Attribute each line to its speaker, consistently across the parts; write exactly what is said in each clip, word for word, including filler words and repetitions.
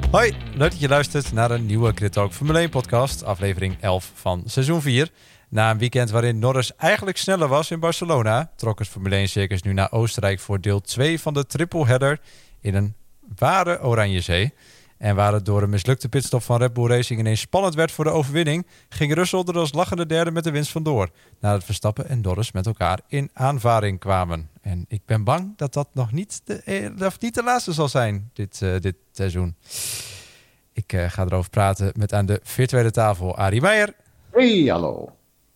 Speaker 1: Hoi, leuk dat je luistert naar een nieuwe Grid Talk Formule één podcast, aflevering elf van seizoen vier. Na een weekend waarin Norris eigenlijk sneller was in Barcelona, trok het Formule één circus nu naar Oostenrijk voor deel twee van de tripleheader in een ware oranje zee. En waar het door een mislukte pitstop van Red Bull Racing ineens spannend werd voor de overwinning, ging Russell er als lachende derde met de winst vandoor, nadat Verstappen en Norris met elkaar in aanvaring kwamen. En ik ben bang dat dat nog niet de, of niet de laatste zal zijn dit, uh, dit seizoen. Ik uh, ga erover praten met aan de virtuele tafel Arie Meijer.
Speaker 2: Hey, hallo.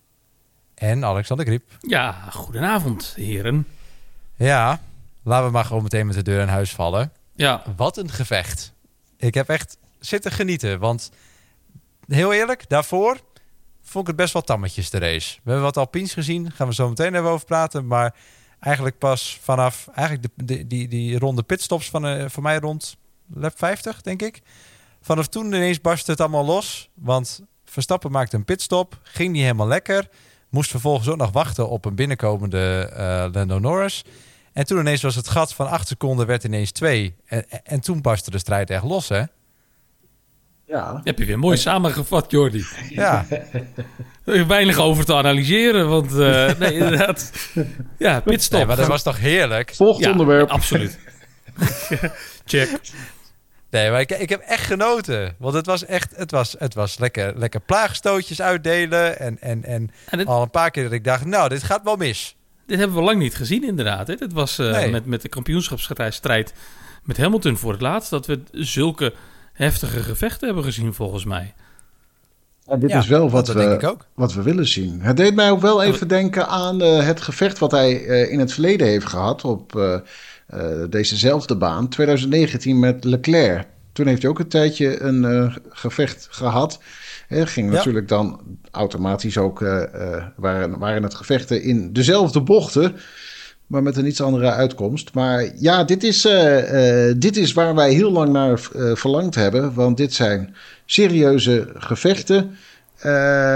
Speaker 1: En Alexander Griep.
Speaker 3: Ja, goedenavond, heren.
Speaker 1: Ja, laten we maar gewoon meteen met de deur in huis vallen.
Speaker 3: Ja.
Speaker 1: Wat een gevecht. Ik heb echt zitten genieten, want heel eerlijk, daarvoor vond ik het best wel tammetjes de race. We hebben wat Alpines gezien, gaan we zo meteen even over praten, maar eigenlijk pas vanaf eigenlijk de, de, die, die ronde pitstops van, uh, van mij rond lap vijftig, denk ik. Vanaf toen ineens barstte het allemaal los, want Verstappen maakte een pitstop, ging niet helemaal lekker, moest vervolgens ook nog wachten op een binnenkomende uh, Lando Norris. En toen ineens was het gat van acht seconden werd ineens twee. En, en toen barstte de strijd echt los, hè?
Speaker 2: Ja.
Speaker 3: Heb je weer mooi samengevat, Jordi.
Speaker 1: Ja.
Speaker 3: Er is weinig over te analyseren, want uh, nee, inderdaad. Ja, pitstop.
Speaker 1: Nee, maar dat was toch heerlijk?
Speaker 2: Volgend
Speaker 3: ja,
Speaker 2: onderwerp.
Speaker 3: Absoluut. Check.
Speaker 1: Nee, maar ik, ik heb echt genoten. Want het was echt, het was, het was lekker, lekker plaagstootjes uitdelen. En, en, en, en het, al een paar keer dat ik dacht, nou, dit gaat wel mis.
Speaker 3: Dit hebben we lang niet gezien, inderdaad. Hè? Het was uh, nee. met, met de kampioenschapsstrijd met Hamilton voor het laatst dat we zulke heftige gevechten hebben gezien, volgens mij.
Speaker 2: En dit
Speaker 1: ja,
Speaker 2: is wel wat,
Speaker 1: dat
Speaker 2: we,
Speaker 1: denk ik ook.
Speaker 2: wat we willen zien. Het deed mij ook wel even denken aan uh, het gevecht wat hij uh, in het verleden heeft gehad op uh, uh, dezezelfde baan, twintig negentien met Leclerc. Toen heeft hij ook een tijdje een uh, gevecht gehad. He, ging ja. natuurlijk dan automatisch ook, uh, uh, waren, waren het gevechten in dezelfde bochten, maar met een iets andere uitkomst. Maar ja, dit is, uh, uh, dit is waar wij heel lang naar uh, verlangd hebben, want dit zijn serieuze gevechten, uh,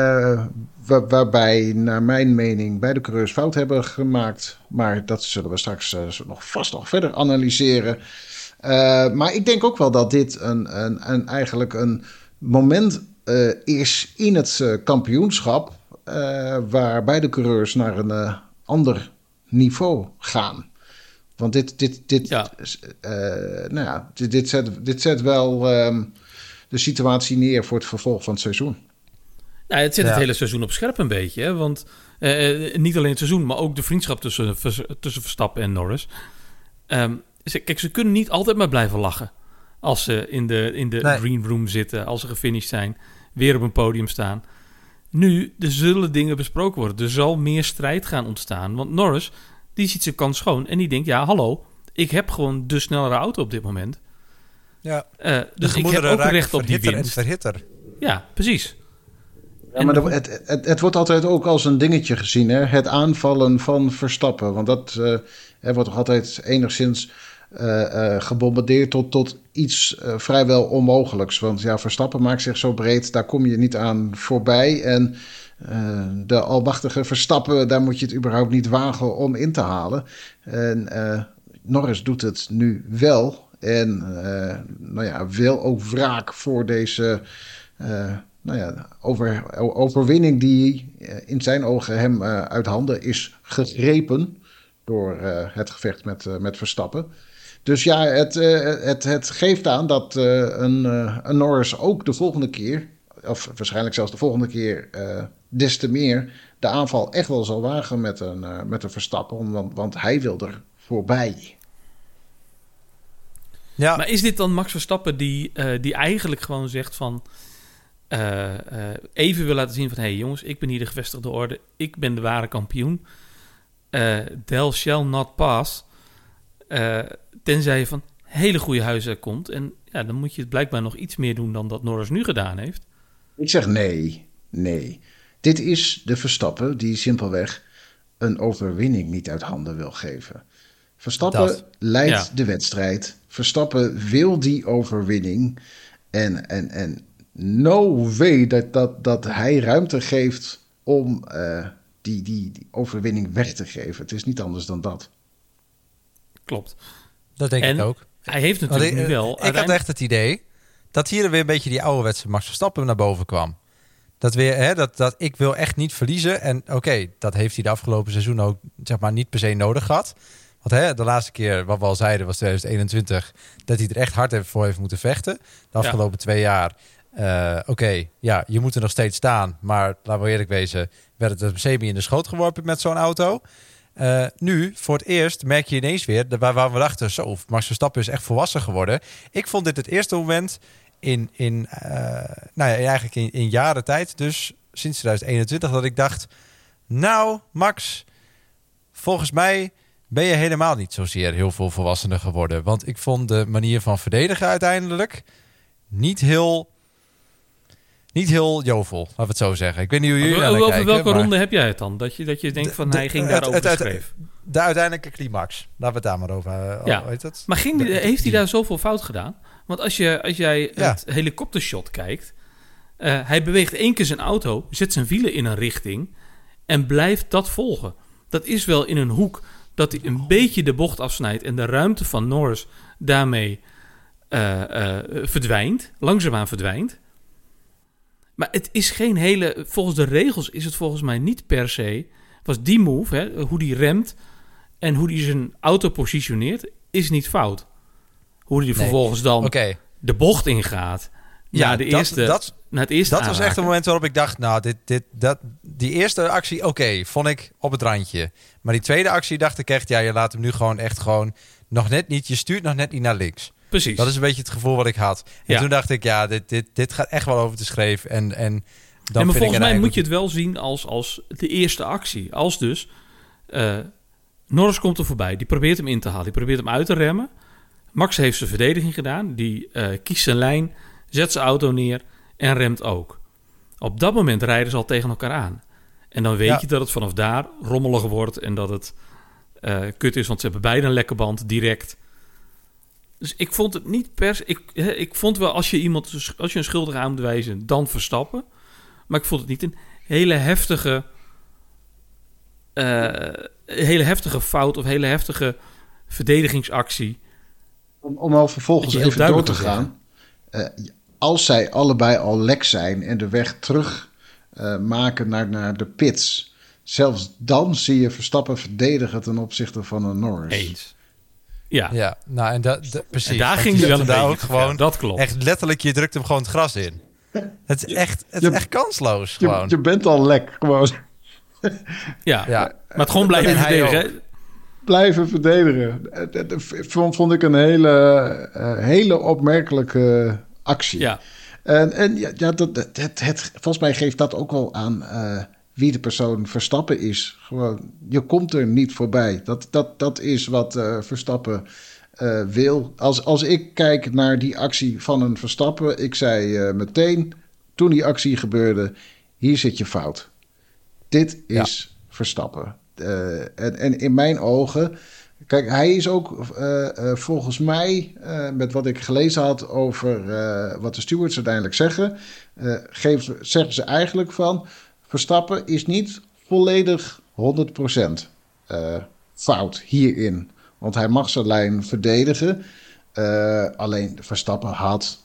Speaker 2: waar, waarbij naar mijn mening beide coureurs fout hebben gemaakt. Maar dat zullen we straks uh, nog vast nog verder analyseren. Uh, maar ik denk ook wel dat dit een, een, een, eigenlijk een moment uh, is in het uh, kampioenschap, uh, waar beide coureurs naar een uh, ander niveau gaan. Want dit, dit, dit,
Speaker 3: ja.
Speaker 2: uh, nou ja, dit, dit, zet, dit zet wel um, de situatie neer voor het vervolg van het seizoen.
Speaker 3: Nou, het zet
Speaker 1: ja.
Speaker 3: het hele seizoen op scherp een beetje. Hè? Want uh, niet alleen het seizoen, maar ook de vriendschap tussen, tussen Verstappen en Norris. Um, Kijk, ze kunnen niet altijd maar blijven lachen als ze in de, in de nee. green room zitten, als ze gefinished zijn, weer op een podium staan. Nu, er zullen dingen besproken worden. Er zal meer strijd gaan ontstaan. Want Norris, die ziet zijn kans schoon en die denkt, ja, hallo, ik heb gewoon de snellere auto op dit moment.
Speaker 1: Ja.
Speaker 3: Uh, dus ik heb ook recht op die winst.
Speaker 1: En verhitter.
Speaker 3: Ja, precies.
Speaker 2: Ja, maar de, het, het, het wordt altijd ook als een dingetje gezien, hè? Het aanvallen van Verstappen. Want dat uh, er wordt toch altijd enigszins Uh, uh, gebombardeerd tot, tot iets uh, vrijwel onmogelijks. Want ja, Verstappen maakt zich zo breed, daar kom je niet aan voorbij. En uh, de almachtige Verstappen, daar moet je het überhaupt niet wagen om in te halen. En uh, Norris doet het nu wel. En uh, nou ja, wil ook wraak voor deze uh, nou ja, over, overwinning die uh, in zijn ogen hem uh, uit handen is gegrepen door uh, het gevecht met, uh, met Verstappen. Dus ja, het, uh, het, het geeft aan dat uh, een, uh, een Norris ook de volgende keer, of waarschijnlijk zelfs de volgende keer, uh, des te meer de aanval echt wel zal wagen met een, uh, met een Verstappen, want, want hij wil er voorbij.
Speaker 3: Ja. Maar is dit dan Max Verstappen die, uh, die eigenlijk gewoon zegt van uh, uh, even wil laten zien van, hé hey jongens, ik ben hier de gevestigde orde, ik ben de ware kampioen. Uh, Thou shall not pass. Uh, tenzij je van hele goede huizen komt. En ja, dan moet je het blijkbaar nog iets meer doen dan dat Norris nu gedaan heeft.
Speaker 2: Ik zeg nee, nee. Dit is de Verstappen die simpelweg een overwinning niet uit handen wil geven. Verstappen dat, leidt ja. de wedstrijd. Verstappen wil die overwinning. En, en, en no way dat, dat, dat hij ruimte geeft om uh, die, die, die overwinning weg te geven. Het is niet anders dan dat.
Speaker 3: Klopt.
Speaker 1: Dat denk
Speaker 3: en
Speaker 1: ik ook.
Speaker 3: Hij heeft natuurlijk
Speaker 1: ik,
Speaker 3: nu wel...
Speaker 1: Ik uiteindelijk... had echt het idee dat hier weer een beetje die ouderwetse Max Verstappen naar boven kwam. Dat weer, hè, dat, dat ik wil echt niet verliezen. En oké, okay, dat heeft hij de afgelopen seizoen ook zeg maar niet per se nodig gehad. Want hè, de laatste keer, wat we al zeiden, was twintig eenentwintig... dat hij er echt hard voor heeft moeten vechten. De afgelopen ja. twee jaar, uh, oké, okay, ja, je moet er nog steeds staan. Maar laten we eerlijk wezen, werd het een semi in de schoot geworpen met zo'n auto. Uh, nu, voor het eerst, merk je ineens weer... waar, waar we dachten, zo, Max Verstappen is echt volwassen geworden. Ik vond dit het eerste moment in, in, uh, nou ja, eigenlijk in, in jaren tijd... dus sinds twintig eenentwintig, dat ik dacht... nou, Max, volgens mij ben je helemaal niet zozeer heel veel volwassener geworden. Want ik vond de manier van verdedigen uiteindelijk niet heel... Niet heel jovel, laten we het zo zeggen. Ik weet niet hoe jullie naar kijken.
Speaker 3: Over welke
Speaker 1: maar...
Speaker 3: ronde heb jij het dan? Dat je, dat je denkt van, de, hij ging daar over schreef.
Speaker 1: De uiteindelijke climax. Laten we het daar maar over. Uh,
Speaker 3: ja.
Speaker 1: Weet het?
Speaker 3: Maar ging, de, heeft hij daar zoveel fout gedaan? Want als, je, als jij ja. het helikoptershot kijkt... Uh, hij beweegt één keer zijn auto, zet zijn wielen in een richting... en blijft dat volgen. Dat is wel in een hoek dat hij een beetje de bocht afsnijdt... en de ruimte van Norris daarmee uh, uh, verdwijnt. Langzaamaan verdwijnt. Maar het is geen hele... Volgens de regels is het volgens mij niet per se... was die move, hè, hoe die remt... en hoe die zijn auto positioneert... is niet fout. Hoe die nee. vervolgens dan okay. de bocht ingaat... Ja, de dat, eerste,
Speaker 1: dat,
Speaker 3: naar het eerste
Speaker 1: dat was echt een moment waarop ik dacht... nou, dit, dit, dat, die eerste actie, oké, okay, vond ik op het randje. Maar die tweede actie dacht ik echt... ja, je laat hem nu gewoon echt gewoon... nog net niet, je stuurt nog net niet naar links.
Speaker 3: Precies.
Speaker 1: Dat is een beetje het gevoel wat ik had. En ja. toen dacht ik, ja, dit, dit, dit gaat echt wel over de schreef. En, en dan
Speaker 3: en maar volgens mij
Speaker 1: eigenlijk...
Speaker 3: moet je het wel zien als, als de eerste actie. Als dus uh, Norris komt er voorbij. Die probeert hem in te halen. Die probeert hem uit te remmen. Max heeft zijn verdediging gedaan. Die uh, kiest zijn lijn, zet zijn auto neer en remt ook. Op dat moment rijden ze al tegen elkaar aan. En dan weet ja. je dat het vanaf daar rommelig wordt... en dat het uh, kut is, want ze hebben beide een lekke band direct... Dus ik vond het niet pers... Ik, ik vond wel, als je iemand... Als je een schuldige aan moet wijzen, dan Verstappen. Maar ik vond het niet een hele heftige... Uh, hele heftige fout... of hele heftige verdedigingsactie.
Speaker 2: Om, om al vervolgens even door te gaan. Uh, als zij allebei al lek zijn... en de weg terug uh, maken naar, naar de pits... zelfs dan zie je Verstappen verdedigen... ten opzichte van een Norris.
Speaker 3: Eens. Ja.
Speaker 1: ja, nou en dat da, precies.
Speaker 3: En daar ging hij wel een beetje
Speaker 1: ook gewoon.
Speaker 3: Ja, dat klopt.
Speaker 1: Echt letterlijk, je drukt hem gewoon het gras in. Het is echt, het
Speaker 2: je,
Speaker 1: is echt kansloos.
Speaker 2: Je,
Speaker 1: gewoon.
Speaker 2: je bent al lek, gewoon.
Speaker 3: Ja, ja. Maar het gewoon blijven verdedigen.
Speaker 2: Blijven verdedigen. Dat vond, vond ik een hele, uh, hele opmerkelijke actie.
Speaker 3: Ja.
Speaker 2: En, en ja, ja dat, het, het, het, volgens mij geeft dat ook wel aan... Uh, wie de persoon Verstappen is. Gewoon, je komt er niet voorbij. Dat, dat, dat is wat uh, Verstappen uh, wil. Als, als ik kijk naar die actie van een Verstappen... ik zei uh, meteen, toen die actie gebeurde... hier zit je fout. Dit is ja. Verstappen. Uh, en, en in mijn ogen... Kijk, hij is ook uh, uh, volgens mij... Uh, met wat ik gelezen had over uh, wat de stewards uiteindelijk zeggen... Uh, geven, zeggen ze eigenlijk van... Verstappen is niet volledig honderd procent uh, fout hierin. Want hij mag zijn lijn verdedigen. Uh, alleen Verstappen had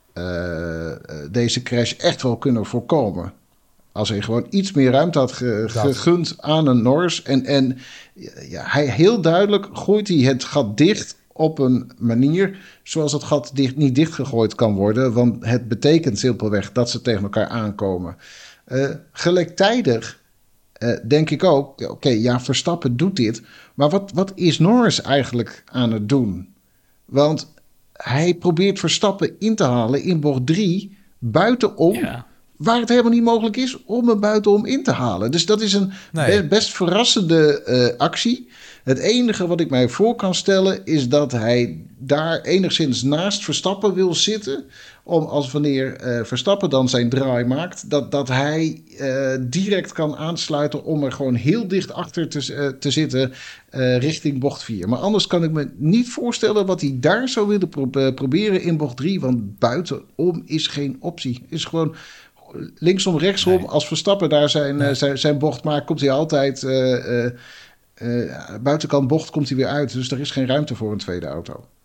Speaker 2: uh, deze crash echt wel kunnen voorkomen. Als hij gewoon iets meer ruimte had ge- gegund aan een Norris. En, en ja, hij heel duidelijk gooit hij het gat dicht op een manier... zoals het gat dicht, niet dichtgegooid kan worden. Want het betekent simpelweg dat ze tegen elkaar aankomen... Uh, gelijktijdig uh, denk ik ook... Oké, okay, ja, Verstappen doet dit... maar wat, wat is Norris eigenlijk aan het doen? Want hij probeert Verstappen in te halen in bocht drie... buitenom, ja. waar het helemaal niet mogelijk is... om hem buitenom in te halen. Dus dat is een nee. be- best verrassende uh, actie. Het enige wat ik mij voor kan stellen... is dat hij daar enigszins naast Verstappen wil zitten... om als wanneer uh, Verstappen dan zijn draai maakt... dat, dat hij uh, direct kan aansluiten... om er gewoon heel dicht achter te, uh, te zitten uh, richting bocht vier. Maar anders kan ik me niet voorstellen... wat hij daar zou willen pro- uh, proberen in bocht drie... want buitenom is geen optie. Is gewoon linksom, rechtsom. Nee. Als Verstappen daar zijn, nee. uh, zijn, zijn bocht maakt... komt hij altijd... Uh, uh, Uh, buitenkant bocht komt hij weer uit. Dus er is geen ruimte voor een tweede auto.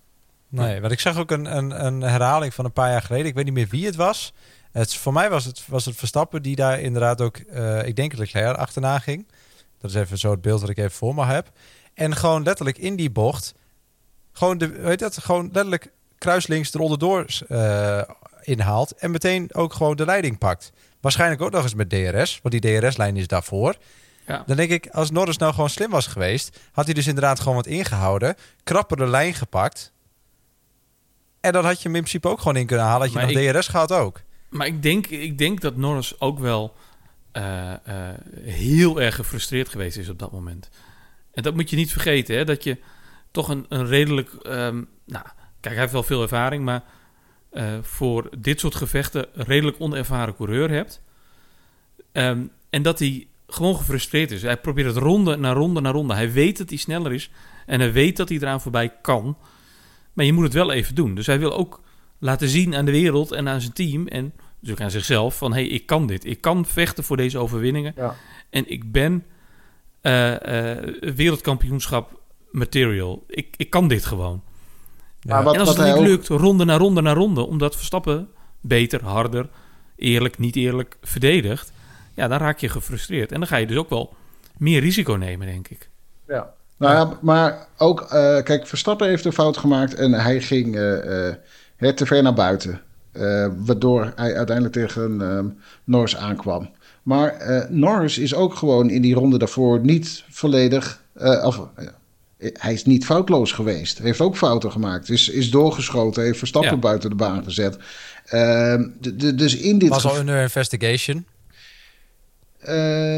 Speaker 1: Nee, want ik zag ook een, een, een herhaling van een paar jaar geleden. Ik weet niet meer wie het was. Het, voor mij was het, was het Verstappen die daar inderdaad ook, uh, ik denk Leclerc achterna ging. Dat is even zo het beeld dat ik even voor me heb. En gewoon letterlijk in die bocht, gewoon de, weet dat, gewoon letterlijk kruislinks eronder uh, inhaalt en meteen ook gewoon de leiding pakt. Waarschijnlijk ook nog eens met D R S, want die D R S-lijn is daarvoor. Ja. Dan denk ik, als Norris nou gewoon slim was geweest, had hij dus inderdaad gewoon wat ingehouden, krapper de lijn gepakt. En dan had je hem in principe ook gewoon in kunnen halen. Had je maar nog ik, D R S gehad ook.
Speaker 3: Maar ik denk, ik denk dat Norris ook wel uh, uh, heel erg gefrustreerd geweest is op dat moment. En dat moet je niet vergeten, hè? Dat je toch een, een redelijk... Um, nou, kijk, hij heeft wel veel ervaring, maar uh, voor dit soort gevechten een redelijk onervaren coureur hebt. Um, en dat hij gewoon gefrustreerd is. Hij probeert het ronde na ronde na ronde. Hij weet dat hij sneller is en hij weet dat hij eraan voorbij kan. Maar je moet het wel even doen. Dus hij wil ook laten zien aan de wereld en aan zijn team en dus ook aan zichzelf van, hé, hey, ik kan dit. Ik kan vechten voor deze overwinningen. Ja. En ik ben uh, uh, wereldkampioenschap material. Ik, ik kan dit gewoon. Ja. Maar wat, en als het niet ook... lukt, ronde na ronde na ronde, omdat Verstappen beter, harder, eerlijk, niet eerlijk verdedigt, ja, dan raak je gefrustreerd. En dan ga je dus ook wel meer risico nemen, denk ik.
Speaker 2: Ja. Nou ja, maar ook, uh, kijk, Verstappen heeft een fout gemaakt en hij ging uh, uh, te ver naar buiten. Uh, waardoor hij uiteindelijk tegen uh, Norris aankwam. Maar uh, Norris is ook gewoon in die ronde daarvoor niet volledig... Uh, of, uh, hij is niet foutloos geweest. Hij heeft ook fouten gemaakt. Is, is doorgeschoten, heeft Verstappen ja. buiten de baan gezet. Uh, d- d- dus in dit
Speaker 1: was al under investigation.
Speaker 2: Uh,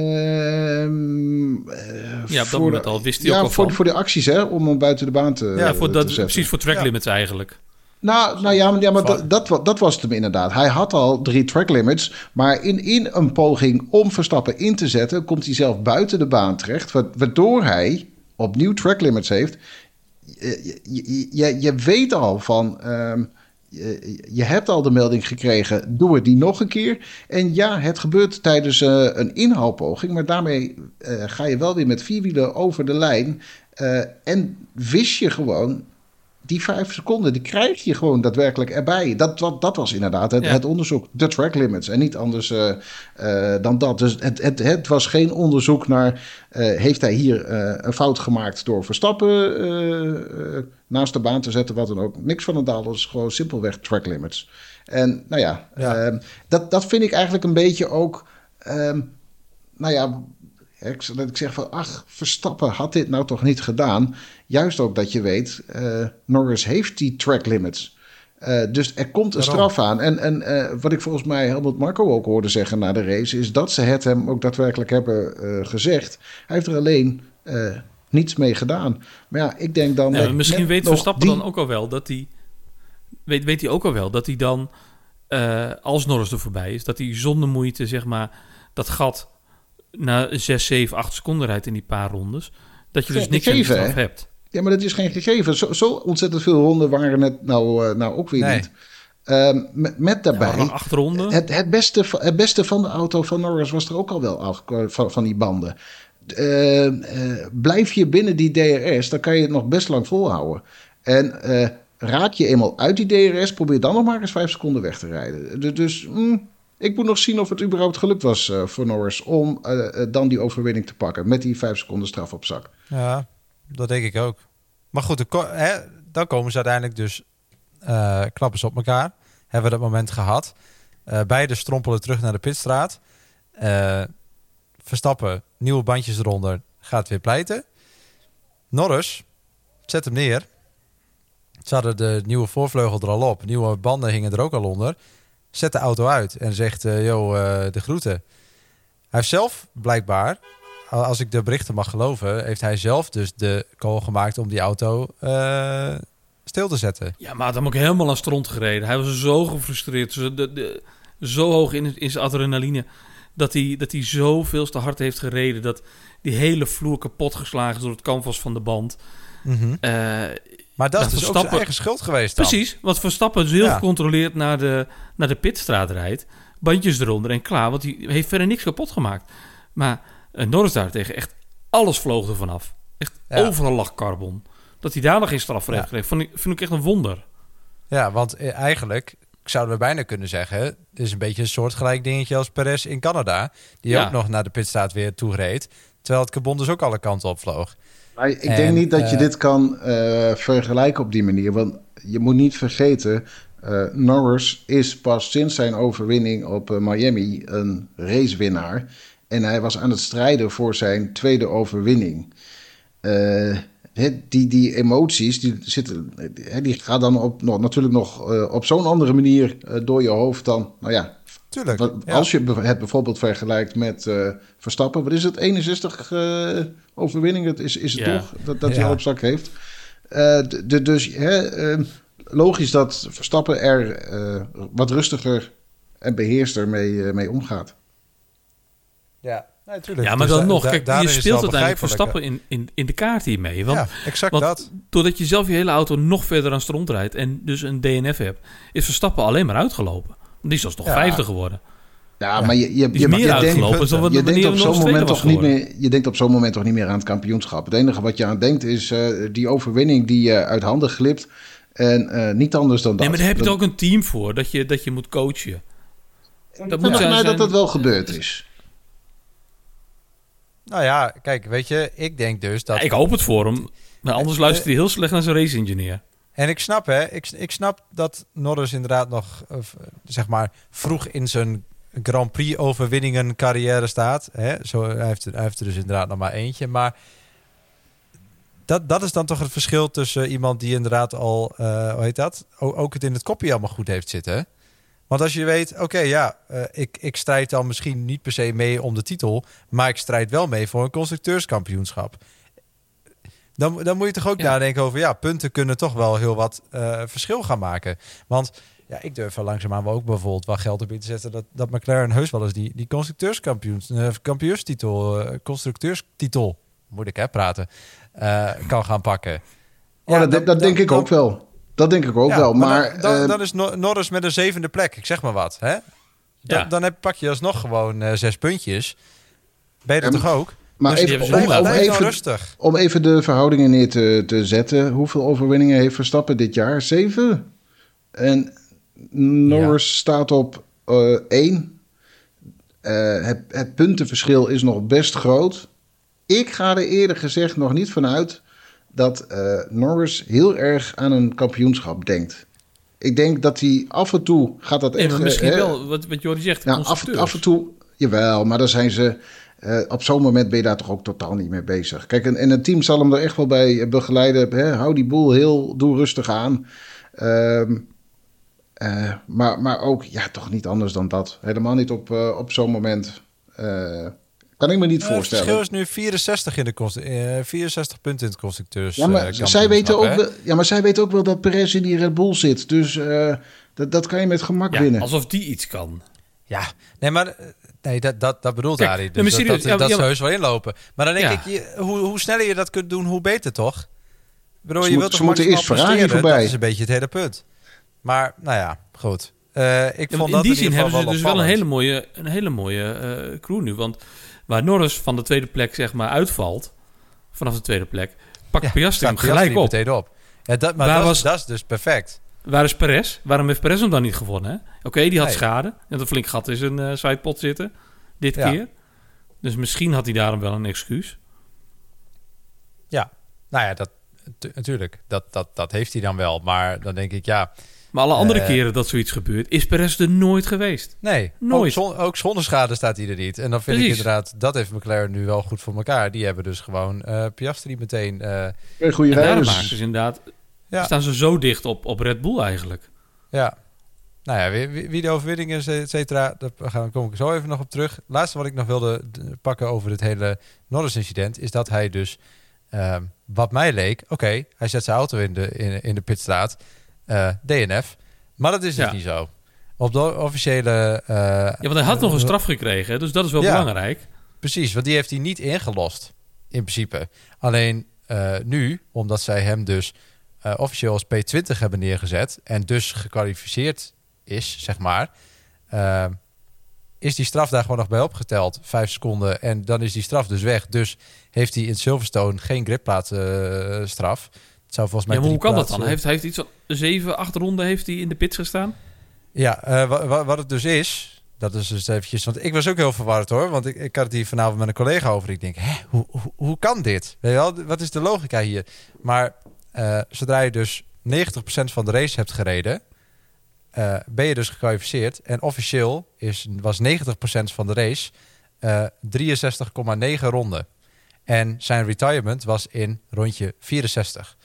Speaker 3: ja, op dat moment al wist hij
Speaker 2: ja,
Speaker 3: ook al
Speaker 2: voor,
Speaker 3: van.
Speaker 2: voor de acties, hè, om hem buiten de baan te
Speaker 3: Ja, voor
Speaker 2: te
Speaker 3: dat,
Speaker 2: zetten.
Speaker 3: precies voor track limits ja. eigenlijk.
Speaker 2: Nou, nou ja, maar, ja, maar dat, dat, dat was het hem inderdaad. Hij had al drie track limits, maar in, in een poging om Verstappen in te zetten, komt hij zelf buiten de baan terecht, waardoor hij opnieuw track limits heeft. Je, je, je, je weet al van... Um, Je, je hebt al de melding gekregen, doe het die nog een keer. En ja, het gebeurt tijdens uh, een inhaalpoging, maar daarmee uh, ga je wel weer met vier wielen over de lijn. Uh, en wist je gewoon, die vijf seconden, die krijg je gewoon daadwerkelijk erbij. Dat, dat, dat was inderdaad het, ja. het onderzoek, de track limits en niet anders uh, uh, dan dat. Dus het, het, het was geen onderzoek naar, uh, heeft hij hier uh, een fout gemaakt door Verstappen uh, uh, naast de baan te zetten, wat dan ook. Niks van het daal, dat is gewoon simpelweg track limits. En nou ja, ja. Uh, dat, dat vind ik eigenlijk een beetje ook, um, nou ja... dat ik zeg van, ach, Verstappen had dit nou toch niet gedaan. Juist ook dat je weet, uh, Norris heeft die track limits. Uh, dus er komt een Waarom? straf aan. En, en uh, wat ik volgens mij Helmut Marko ook hoorde zeggen na de race, is dat ze het hem ook daadwerkelijk hebben uh, gezegd. Hij heeft er alleen uh, niets mee gedaan. Maar ja, ik denk dan...
Speaker 3: Ja, misschien weet Verstappen die... dan ook al wel dat hij... Weet, weet hij ook al wel dat hij dan, uh, als Norris er voorbij is, dat hij zonder moeite, zeg maar, dat gat na zes, zeven, acht seconden rijdt in die paar rondes, dat je dus niks aan die straf hebt.
Speaker 2: Ja, maar dat is geen gegeven. Zo, zo ontzettend veel ronden waren het nou, uh, nou ook weer nee. niet. Uh, met, met daarbij...
Speaker 3: Ja, acht ronden.
Speaker 2: Het, het, beste, het beste van de auto van Norris was er ook al wel af, van, van die banden. Uh, uh, blijf je binnen die D R S, dan kan je het nog best lang volhouden. En uh, raak je eenmaal uit die D R S, probeer dan nog maar eens vijf seconden weg te rijden. Dus... dus mm, ik moet nog zien of het überhaupt gelukt was uh, voor Norris om uh, uh, dan die overwinning te pakken met die vijf seconden straf op zak.
Speaker 1: Ja, dat denk ik ook. Maar goed, ko- hè, dan komen ze uiteindelijk dus uh, klappen ze op elkaar. Hebben we dat moment gehad. Uh, beide strompelen terug naar de pitstraat. Uh, Verstappen, nieuwe bandjes eronder, gaat weer pleiten. Norris zet hem neer. Ze hadden de nieuwe voorvleugel er al op. Nieuwe banden hingen er ook al onder. Zet de auto uit en zegt, uh, yo, uh, de groeten. Hij heeft zelf blijkbaar, als ik de berichten mag geloven, heeft hij zelf dus de call gemaakt om die auto uh, stil te zetten.
Speaker 3: Ja, maar had hem ook helemaal aan stront gereden. Hij was zo gefrustreerd, zo, de, de, zo hoog in, in zijn adrenaline, dat hij, dat hij zoveel te hard heeft gereden, dat die hele vloer kapot geslagen is door het canvas van de band.
Speaker 1: Mm-hmm. Uh, Maar dat is dus ook zijn eigen schuld geweest dan.
Speaker 3: Precies, want Verstappen heel ja. gecontroleerd naar de, naar de pitstraat rijdt. Bandjes eronder en klaar, want hij heeft verder niks kapot gemaakt. Maar uh, Norris daartegen, echt alles vloog er vanaf. Echt ja. overal lag carbon. Dat hij daar nog geen straf voor
Speaker 1: Ja.
Speaker 3: heeft gekregen. Vond ik, vind ik echt een wonder.
Speaker 1: Ja, want eh, eigenlijk zouden we bijna kunnen zeggen... het is een beetje een soortgelijk dingetje als Perez in Canada... die
Speaker 3: Ja.
Speaker 1: ook nog naar de pitstraat weer toereed... terwijl het carbon dus ook alle kanten opvloog.
Speaker 2: Maar ik
Speaker 1: En,
Speaker 2: denk niet dat je
Speaker 1: uh,
Speaker 2: dit kan uh, vergelijken op die manier. Want je moet niet vergeten... Uh, Norris is pas sinds zijn overwinning op uh, Miami een racewinnaar. En hij was aan het strijden voor zijn tweede overwinning. Uh, he, die, die emoties, die, zitten, he, die gaan dan op, nog, natuurlijk nog uh, op zo'n andere manier uh, door je hoofd dan... Nou ja,
Speaker 1: Tuurlijk.
Speaker 2: wat,
Speaker 1: Ja.
Speaker 2: Als je het bijvoorbeeld vergelijkt met uh, Verstappen... Wat is het? eenenzestig uh, overwinningen is, is het
Speaker 3: Ja.
Speaker 2: toch? Dat, dat
Speaker 1: Ja.
Speaker 2: hij al op zak heeft. Uh, d- d- dus... He, uh, logisch dat Verstappen er uh, wat rustiger en beheerster mee, uh, mee omgaat.
Speaker 1: Ja, natuurlijk.
Speaker 3: Ja, maar
Speaker 1: Dus
Speaker 3: dan
Speaker 1: da-
Speaker 3: nog.
Speaker 1: da-
Speaker 3: Kijk,
Speaker 1: daarin
Speaker 3: je
Speaker 1: is het
Speaker 3: speelt
Speaker 1: wel
Speaker 3: uiteindelijk
Speaker 1: begrijpelijk.
Speaker 3: Verstappen in, in, in de kaart hiermee. Want,
Speaker 1: Ja, exact
Speaker 3: want
Speaker 1: dat.
Speaker 3: doordat je zelf je hele auto nog verder aan stront rijdt... en dus een D N F hebt... is Verstappen alleen maar uitgelopen. Die is zelfs nog
Speaker 1: Ja.
Speaker 3: vijfde geworden.
Speaker 2: Ja,
Speaker 1: Ja.
Speaker 2: maar je, je,
Speaker 3: Die is
Speaker 2: je,
Speaker 3: meer
Speaker 2: je
Speaker 3: uitgelopen
Speaker 2: denkt,
Speaker 3: dan wat-
Speaker 2: je
Speaker 3: wanneer
Speaker 2: denkt op
Speaker 3: Norris
Speaker 2: zo'n
Speaker 3: tweede
Speaker 2: moment
Speaker 3: was
Speaker 2: toch niet
Speaker 3: geworden.
Speaker 2: meer. Je denkt op zo'n moment toch niet meer aan het kampioenschap. Het enige wat je aan denkt is uh, die overwinning die uh, uit handen glipt. En uh, niet anders dan dat.
Speaker 3: Nee, maar daar heb je
Speaker 2: dat,
Speaker 3: toch ook een team voor... dat je, dat je moet coachen. Dat moet
Speaker 2: volgens
Speaker 3: zijn,
Speaker 2: mij
Speaker 3: zijn-
Speaker 2: dat dat wel gebeurd is.
Speaker 1: Nou ja, kijk, weet je, ik denk dus dat...
Speaker 3: Ja, ik hoop het voor hem. Maar anders luistert hij heel slecht naar zijn race engineer.
Speaker 1: En ik snap, hè, ik, ik snap dat Norris inderdaad nog, uh, zeg maar, vroeg in zijn Grand Prix overwinningen carrière staat. Hè? Zo, hij, heeft er, hij heeft er dus inderdaad nog maar eentje. Maar dat, dat is dan toch het verschil tussen iemand die inderdaad al, uh, hoe heet dat? O, ook het in het kopje allemaal goed heeft zitten. Want als je weet, oké, okay, ja, uh, ik, ik strijd dan misschien niet per se mee om de titel, maar ik strijd wel mee voor een constructeurskampioenschap. Dan, dan moet je toch ook ja. nadenken over... ja, punten kunnen toch wel heel wat uh, verschil gaan maken. Want ja, ik durf er langzaamaan wel ook bijvoorbeeld... wel geld op in te zetten... dat, dat McLaren heus wel eens die, die constructeurskampioens... Uh, kampioenstitel, uh, constructeurstitel... moeilijk hè, praten... Uh, kan gaan pakken.
Speaker 2: Oh, ja, dat, dat, dat denk dan, ik ook wel. Dat denk ik ook ja, wel, maar...
Speaker 1: maar dan, dan, dan is Norris met een zevende plek. Ik zeg maar wat, hè? Dan, ja. dan heb, pak je alsnog gewoon uh, zes puntjes. Ben je dat ja, toch ook?
Speaker 2: Maar
Speaker 1: dus
Speaker 2: even, om, om, even,
Speaker 1: rustig.
Speaker 2: om even de verhoudingen neer te, te zetten. Hoeveel overwinningen heeft Verstappen dit jaar? Zeven. En Norris ja. staat op uh, één. Uh, het, het puntenverschil is nog best groot. Ik ga er eerder gezegd nog niet vanuit dat uh, Norris heel erg aan een kampioenschap denkt. Ik denk dat hij af en toe gaat dat
Speaker 3: nee,
Speaker 2: echt...
Speaker 3: misschien
Speaker 2: uh,
Speaker 3: wel, wat, wat Jordi zegt.
Speaker 2: Nou, af, af en toe, jawel, maar dan zijn ze... Uh, op zo'n moment ben je daar toch ook totaal niet mee bezig. Kijk, en, en het team zal hem er echt wel bij begeleiden. Hè? Hou die boel heel, doe rustig aan. Uh, uh, maar, maar ook, ja, toch niet anders dan dat. Helemaal niet op, uh, op zo'n moment. Uh, kan ik me niet
Speaker 1: uh,
Speaker 2: voorstellen.
Speaker 1: Het verschil is nu vierenzestig, in de const- uh, vierenzestig punten in het constructeurs.
Speaker 2: Ja, maar, uh, zij weten ook wel, ja, maar zij weten ook wel dat Perez in die Red Bull zit. Dus uh, dat, dat kan je met gemak
Speaker 3: ja,
Speaker 2: winnen.
Speaker 3: Alsof die iets kan.
Speaker 1: Ja, nee, maar... Nee, dat, dat, dat bedoelt
Speaker 3: Kijk,
Speaker 1: Arie. Dus
Speaker 3: nee,
Speaker 1: dat, dat,
Speaker 3: ja,
Speaker 1: dat
Speaker 3: ja,
Speaker 1: zou heus wel inlopen. Maar dan denk
Speaker 3: ja.
Speaker 1: ik, je, hoe, hoe sneller je dat kunt doen, hoe beter toch? Ik bedoel,
Speaker 2: ze
Speaker 1: je
Speaker 2: moet,
Speaker 1: wilt toch
Speaker 2: ze moeten eerst Ferrari voorbij.
Speaker 1: Dat is een beetje het hele punt. Maar, nou ja, goed. Uh, ik
Speaker 3: ja,
Speaker 1: vond
Speaker 3: in
Speaker 1: dat
Speaker 3: die
Speaker 1: in
Speaker 3: zin
Speaker 1: ieder geval
Speaker 3: hebben ze
Speaker 1: wel
Speaker 3: dus
Speaker 1: opvallend.
Speaker 3: wel een hele mooie, een hele mooie uh, crew nu. Want waar Norris van de tweede plek zeg maar uitvalt, vanaf de tweede plek, pakt ja, Piastri hem gelijk op.
Speaker 1: meteen op. Ja, dat, maar dat, was, dat is dus perfect.
Speaker 3: Waar is Perez? Waarom heeft Perez hem dan niet gewonnen? Oké, okay, die had
Speaker 1: nee.
Speaker 3: schade. En een flink gat in zijn uh, sidepot zitten. Dit
Speaker 1: ja.
Speaker 3: keer. Dus misschien had hij daarom wel een excuus.
Speaker 1: Ja, nou ja, dat natuurlijk. Dat, dat, dat heeft hij dan wel. Maar dan denk ik, ja...
Speaker 3: Maar alle andere uh, keren dat zoiets gebeurt, is Perez er nooit geweest.
Speaker 1: Nee,
Speaker 3: nooit.
Speaker 1: Ook, zon, ook zonder schade staat hij er niet. En dan vind Precies. ik inderdaad, dat heeft McLaren nu wel goed voor elkaar. Die hebben dus gewoon uh, Piastri meteen... Uh,
Speaker 2: Een goede
Speaker 3: rijders. Maken ze inderdaad... Ja. Staan ze zo dicht op, op Red Bull eigenlijk.
Speaker 1: Ja. Nou ja, wie, wie de overwinning is, et cetera, daar kom ik zo even nog op terug. Het laatste wat ik nog wilde pakken over dit hele Norris-incident is dat hij dus, uh, wat mij leek, oké, okay, hij zet zijn auto in de, in, in de pitstraat, uh, D N F, maar dat is dus ja. niet zo. Op de officiële... Uh,
Speaker 3: ja, want hij had uh, nog een straf gekregen, dus dat is wel ja, belangrijk.
Speaker 1: Precies, want die heeft hij niet ingelost, in principe. Alleen uh, nu, omdat zij hem dus uh, officieel als P twintig hebben neergezet en dus gekwalificeerd is, zeg maar, uh, is die straf daar gewoon nog bij opgeteld. Vijf seconden en dan is die straf dus weg. Dus heeft hij in Silverstone geen gripplaatstraf. Uh, Het zou volgens mij
Speaker 3: Ja, maar hoe kan dat
Speaker 1: plaatsen.
Speaker 3: dan? Hij heeft, hij heeft iets van zeven, acht ronden heeft hij in de pits gestaan?
Speaker 1: Ja, uh, wa- wa- wat het dus is, dat is dus eventjes... Want ik was ook heel verward hoor, want ik, ik had het hier vanavond met een collega over. Ik denk, hè, hoe, hoe, hoe kan dit? Weet je wel, wat is de logica hier? Maar uh, zodra je dus negentig procent van de race hebt gereden, uh, ben je dus gekwalificeerd. En officieel is, was negentig procent van de race uh, drieënzestig komma negen ronden. En zijn retirement was in rondje vierenzestig.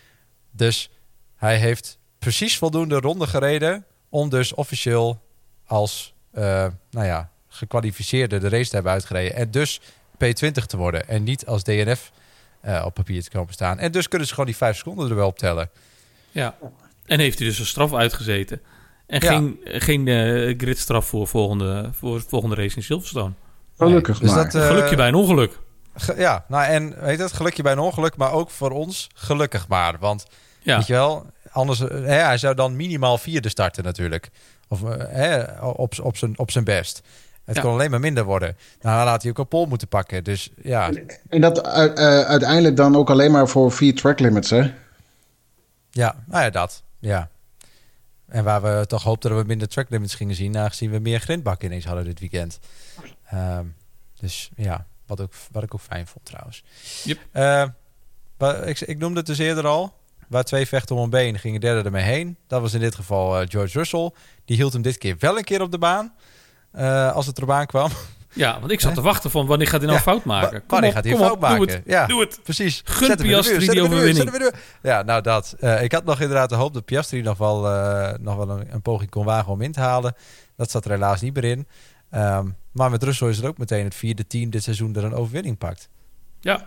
Speaker 1: Dus hij heeft precies voldoende ronden gereden om dus officieel als uh, nou ja, gekwalificeerde de race te hebben uitgereden. En dus P twintig te worden. En niet als D N F uh, op papier te komen staan. En dus kunnen ze gewoon die vijf seconden er wel op tellen.
Speaker 3: Ja, en heeft hij dus een straf uitgezeten. En
Speaker 1: Ja.
Speaker 3: geen, geen uh, gridstraf voor volgende, voor volgende race in Silverstone.
Speaker 2: Gelukkig
Speaker 1: Nee, dus
Speaker 2: maar.
Speaker 1: dat, uh,
Speaker 3: Gelukje bij een ongeluk.
Speaker 1: Ge- ja, nou en weet het, gelukje bij een ongeluk, maar ook voor ons gelukkig maar. Want
Speaker 3: Ja.
Speaker 1: weet je wel, anders, hè, hij zou dan minimaal vierde starten natuurlijk. Of uh, hè, op, op, zijn, op zijn best. Het
Speaker 3: Ja.
Speaker 1: kon alleen maar minder worden. Nou, dan had hij ook een pole moeten pakken. Dus ja,
Speaker 2: En dat uh, uh, uiteindelijk dan ook alleen maar voor vier track limits, hè?
Speaker 1: ja, nou ja, dat. Ja. En waar we toch hoopten dat we minder track limits gingen zien, aangezien we meer grindbakken ineens hadden dit weekend. Um, dus ja, wat, ook, wat ik ook fijn vond trouwens.
Speaker 3: Yep.
Speaker 1: Uh, maar ik, ik noemde het dus eerder al. Waar twee vechten om een been, ging een derde ermee heen. Dat was in dit geval uh, George Russell. Die hield hem dit keer wel een keer op de baan. Uh, als het erop aankwam.
Speaker 3: Ja, want ik zat te wachten van wanneer gaat hij nou
Speaker 1: Ja,
Speaker 3: fout maken?
Speaker 1: Wa- wanneer gaat hij een fout
Speaker 3: op,
Speaker 1: maken?
Speaker 3: Doe het,
Speaker 1: Ja,
Speaker 3: doe het.
Speaker 1: precies.
Speaker 3: Gun
Speaker 1: Zet hem in de
Speaker 3: Piastri
Speaker 1: muur, zet
Speaker 3: die
Speaker 1: hem in de muur,
Speaker 3: overwinning.
Speaker 1: zet hem in de muur. Ja, nou dat. Uh, ik had nog inderdaad de hoop dat Piastri nog wel, uh, nog wel een, een poging kon wagen om in te halen. Dat zat er helaas niet meer in. Um, maar met Russell is er ook meteen het vierde team dit seizoen dat een overwinning pakt.
Speaker 3: Ja.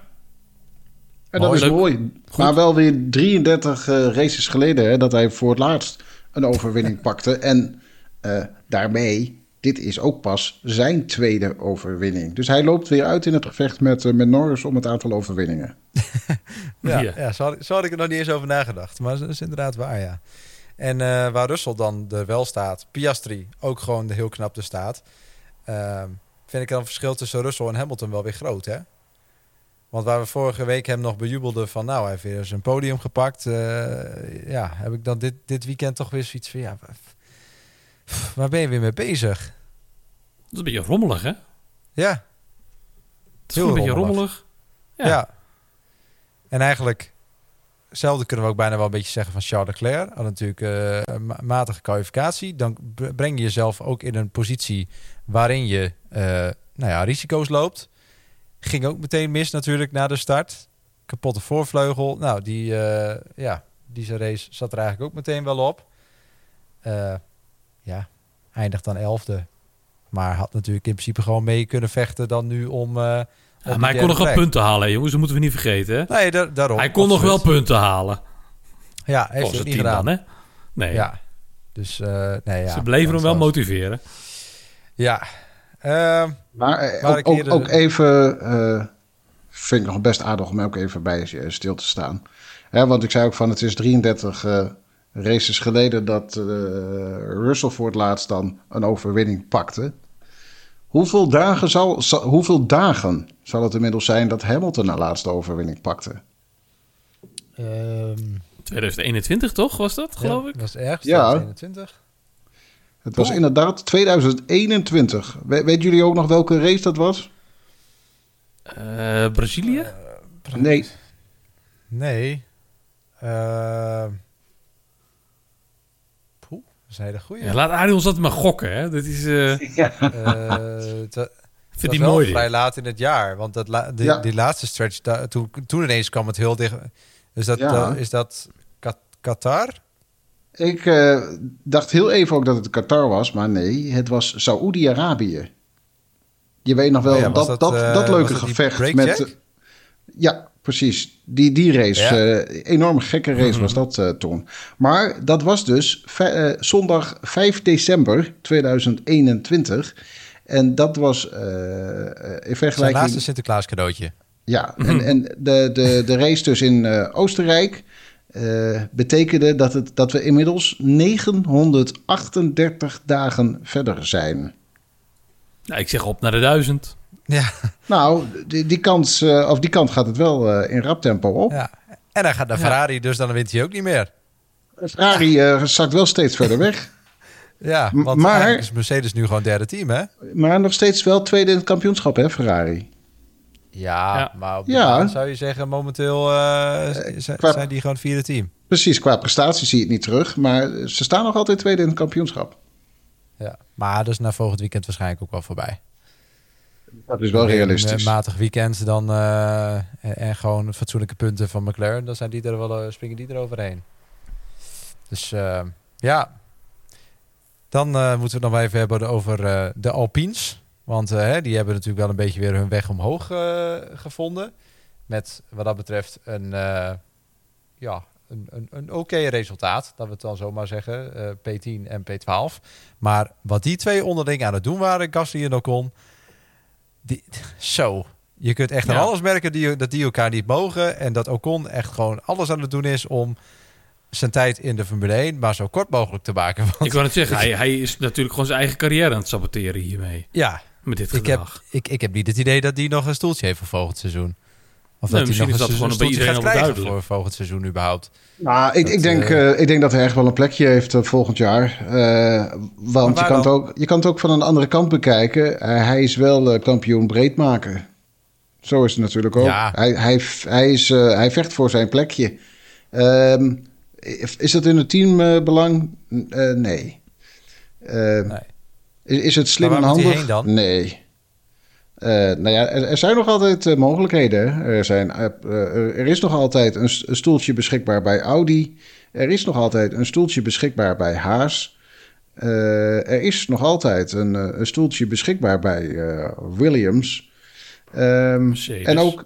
Speaker 2: En dat
Speaker 3: Mooi,
Speaker 2: is
Speaker 3: leuk.
Speaker 2: mooi.
Speaker 3: Goed.
Speaker 2: Maar wel weer drieëndertig uh, races geleden hè, dat hij voor het laatst een overwinning pakte. En uh, daarmee, dit is ook pas zijn tweede overwinning. Dus hij loopt weer uit in het gevecht met, uh, met Norris om het aantal overwinningen.
Speaker 1: Ja,
Speaker 3: Ja.
Speaker 1: ja zo, had, zo had ik er nog niet eens over nagedacht. Maar dat is inderdaad waar, ja. En uh, waar Russell dan er wel staat, Piastri ook gewoon er heel knap er staat. Uh, vind ik dan een verschil tussen Russell en Hamilton wel weer groot, hè? Want waar we vorige week hem nog bejubelden van, nou, hij heeft weer zijn podium gepakt. Uh, ja, heb ik dan dit, dit weekend toch weer zoiets van, ja, waar ben je weer mee bezig?
Speaker 3: Dat is een beetje rommelig, hè?
Speaker 1: Ja.
Speaker 3: Het is gewoon een beetje rommelig.
Speaker 1: Ja. ja. En eigenlijk, hetzelfde kunnen we ook bijna wel een beetje zeggen van Charles Leclerc. Had natuurlijk uh, ma- matige kwalificatie. Dan breng je jezelf ook in een positie waarin je uh, nou ja, risico's loopt. Ging ook meteen mis natuurlijk na de start. Kapotte voorvleugel. Nou, die, uh, ja, die zijn race zat er eigenlijk ook meteen wel op. Uh, ja, eindigt dan elfde. Maar had natuurlijk in principe gewoon mee kunnen vechten dan nu om... Uh,
Speaker 3: Ja, maar hij kon nog wel punten halen, hè, jongens. Dat moeten we niet vergeten, hè?
Speaker 1: Nee, da- daarom.
Speaker 3: Hij kon
Speaker 1: absoluut.
Speaker 3: nog wel punten halen.
Speaker 1: Ja, heeft
Speaker 3: Volgens
Speaker 1: het
Speaker 3: het
Speaker 1: niet
Speaker 3: team
Speaker 1: gedaan.
Speaker 3: dan, hè? Nee.
Speaker 1: Ja. Dus, uh, nee, ja.
Speaker 3: Ze bleven hem wel
Speaker 1: was...
Speaker 3: motiveren.
Speaker 1: Ja. Uh,
Speaker 2: maar uh, ook, ook, ook even... Uh, vind ik nog best aardig om ook even bij stil te staan. Ja, want ik zei ook van, het is drieëndertig uh, races geleden dat uh, Russell voor het laatst dan een overwinning pakte. Hoeveel dagen, zal, zal, hoeveel dagen zal het inmiddels zijn dat Hamilton een laatste overwinning pakte?
Speaker 1: Um,
Speaker 3: twintig eenentwintig, toch? Was dat, geloof
Speaker 1: ja,
Speaker 3: ik?
Speaker 1: Dat was ergens,
Speaker 2: ja.
Speaker 1: twintig eenentwintig.
Speaker 2: Het was oh. inderdaad twintig eenentwintig. We, weet jullie ook nog welke race dat was?
Speaker 3: Uh, Brazilië? Uh,
Speaker 2: Bra- nee.
Speaker 1: Nee. Uh, poeh, dat is een hele goeie.
Speaker 3: Ja, laat Arie ons dat maar gokken, hè? Dat is... Uh,
Speaker 1: ja. uh, te,
Speaker 3: vind die mooi.
Speaker 1: vrij laat in het jaar. Want dat la- die, ja. die laatste stretch, da- toen, toen ineens kwam het heel dicht. Is dat, ja. uh, is dat Kat- Qatar?
Speaker 2: Ik uh, dacht heel even ook dat het Qatar was, maar nee, het was Saoedi-Arabië. Je weet nog wel, oh ja, dat, dat, dat, uh, dat leuke gevecht met... Uh, ja, precies. Die, die race, ja. uh, enorm gekke race mm-hmm. was dat uh, toen. Maar dat was dus v- uh, zondag vijf december tweeduizend eenentwintig. En dat was uh, in vergelijking...
Speaker 1: Zijn laatste Sinterklaas cadeautje.
Speaker 2: Ja, mm-hmm. en, en de, de, de race dus in uh, Oostenrijk... Uh, betekende dat, het, dat we inmiddels negenhonderdachtendertig dagen verder zijn.
Speaker 3: Nou, ik zeg op naar de duizend.
Speaker 1: Ja.
Speaker 2: Nou, die, die, kans, uh, of die kant gaat het wel uh, in rap tempo op.
Speaker 1: Ja. En hij gaat naar Ferrari, ja. dus dan wint hij ook niet meer.
Speaker 2: Ferrari uh, zakt wel steeds verder weg.
Speaker 1: Ja, want maar, eigenlijk is Mercedes nu gewoon derde team, hè?
Speaker 2: Maar nog steeds wel tweede in het kampioenschap, hè, Ferrari?
Speaker 1: Ja, ja. maar op de
Speaker 2: ja.
Speaker 1: baan zou je zeggen, momenteel uh, z- qua, zijn die gewoon vierde team.
Speaker 2: Precies, qua prestatie zie je het niet terug, maar ze staan nog altijd tweede in het kampioenschap.
Speaker 1: Ja, maar dus na volgend weekend waarschijnlijk ook wel voorbij.
Speaker 2: Dat is wel realistisch.
Speaker 1: Een matig weekend dan uh, en, en gewoon fatsoenlijke punten van McLaren, dan zijn die er wel, uh, springen die er overheen. Dus uh, ja, dan uh, moeten we het nog wel even hebben over uh, de Alpines. Want uh, die hebben natuurlijk wel een beetje weer hun weg omhoog uh, gevonden. Met wat dat betreft een, uh, ja, een, een, een oké okay resultaat. Dat we het dan zomaar zeggen. Uh, P tien en P twaalf. Maar wat die twee onderling aan het doen waren, Gasly en Ocon. Die, zo. Je kunt echt aan ja. alles merken die, dat die elkaar niet mogen. En dat Ocon echt gewoon alles aan het doen is om zijn tijd in de Formule één maar zo kort mogelijk te maken. Want
Speaker 3: ik wou het zeggen, hij, hij is natuurlijk gewoon zijn eigen carrière aan het saboteren hiermee.
Speaker 1: Ja.
Speaker 3: Met dit
Speaker 1: ik heb, ik, ik heb niet het idee dat hij nog een stoeltje heeft voor volgend seizoen. Of
Speaker 3: nee,
Speaker 1: dat hij nog
Speaker 3: een,
Speaker 1: een,
Speaker 3: gewoon
Speaker 1: een stoeltje gaat krijgen
Speaker 3: duidelijk.
Speaker 1: voor volgend seizoen überhaupt.
Speaker 2: Nou, ik,
Speaker 1: dat,
Speaker 2: ik, denk,
Speaker 1: uh,
Speaker 2: uh, ik denk dat hij echt wel een plekje heeft uh, volgend jaar. Uh, want je kan, het ook, je kan het ook van een andere kant bekijken. Uh, hij is wel uh, kampioen breed maken. Zo is het natuurlijk ook. Ja. Hij, hij, hij, is, uh, hij vecht voor zijn plekje. Um, is dat in het teambelang? Uh, nee. Uh, nee. Is, is het slim en handig?
Speaker 1: Dan?
Speaker 2: Nee. Uh, nou ja, er, er zijn nog altijd uh, mogelijkheden. Er, zijn, uh, uh, er is nog altijd een, een stoeltje beschikbaar bij Audi. Er is nog altijd een stoeltje beschikbaar bij Haas. Uh, er is nog altijd een, een stoeltje beschikbaar bij uh, Williams. Um,
Speaker 3: Mercedes.
Speaker 2: En ook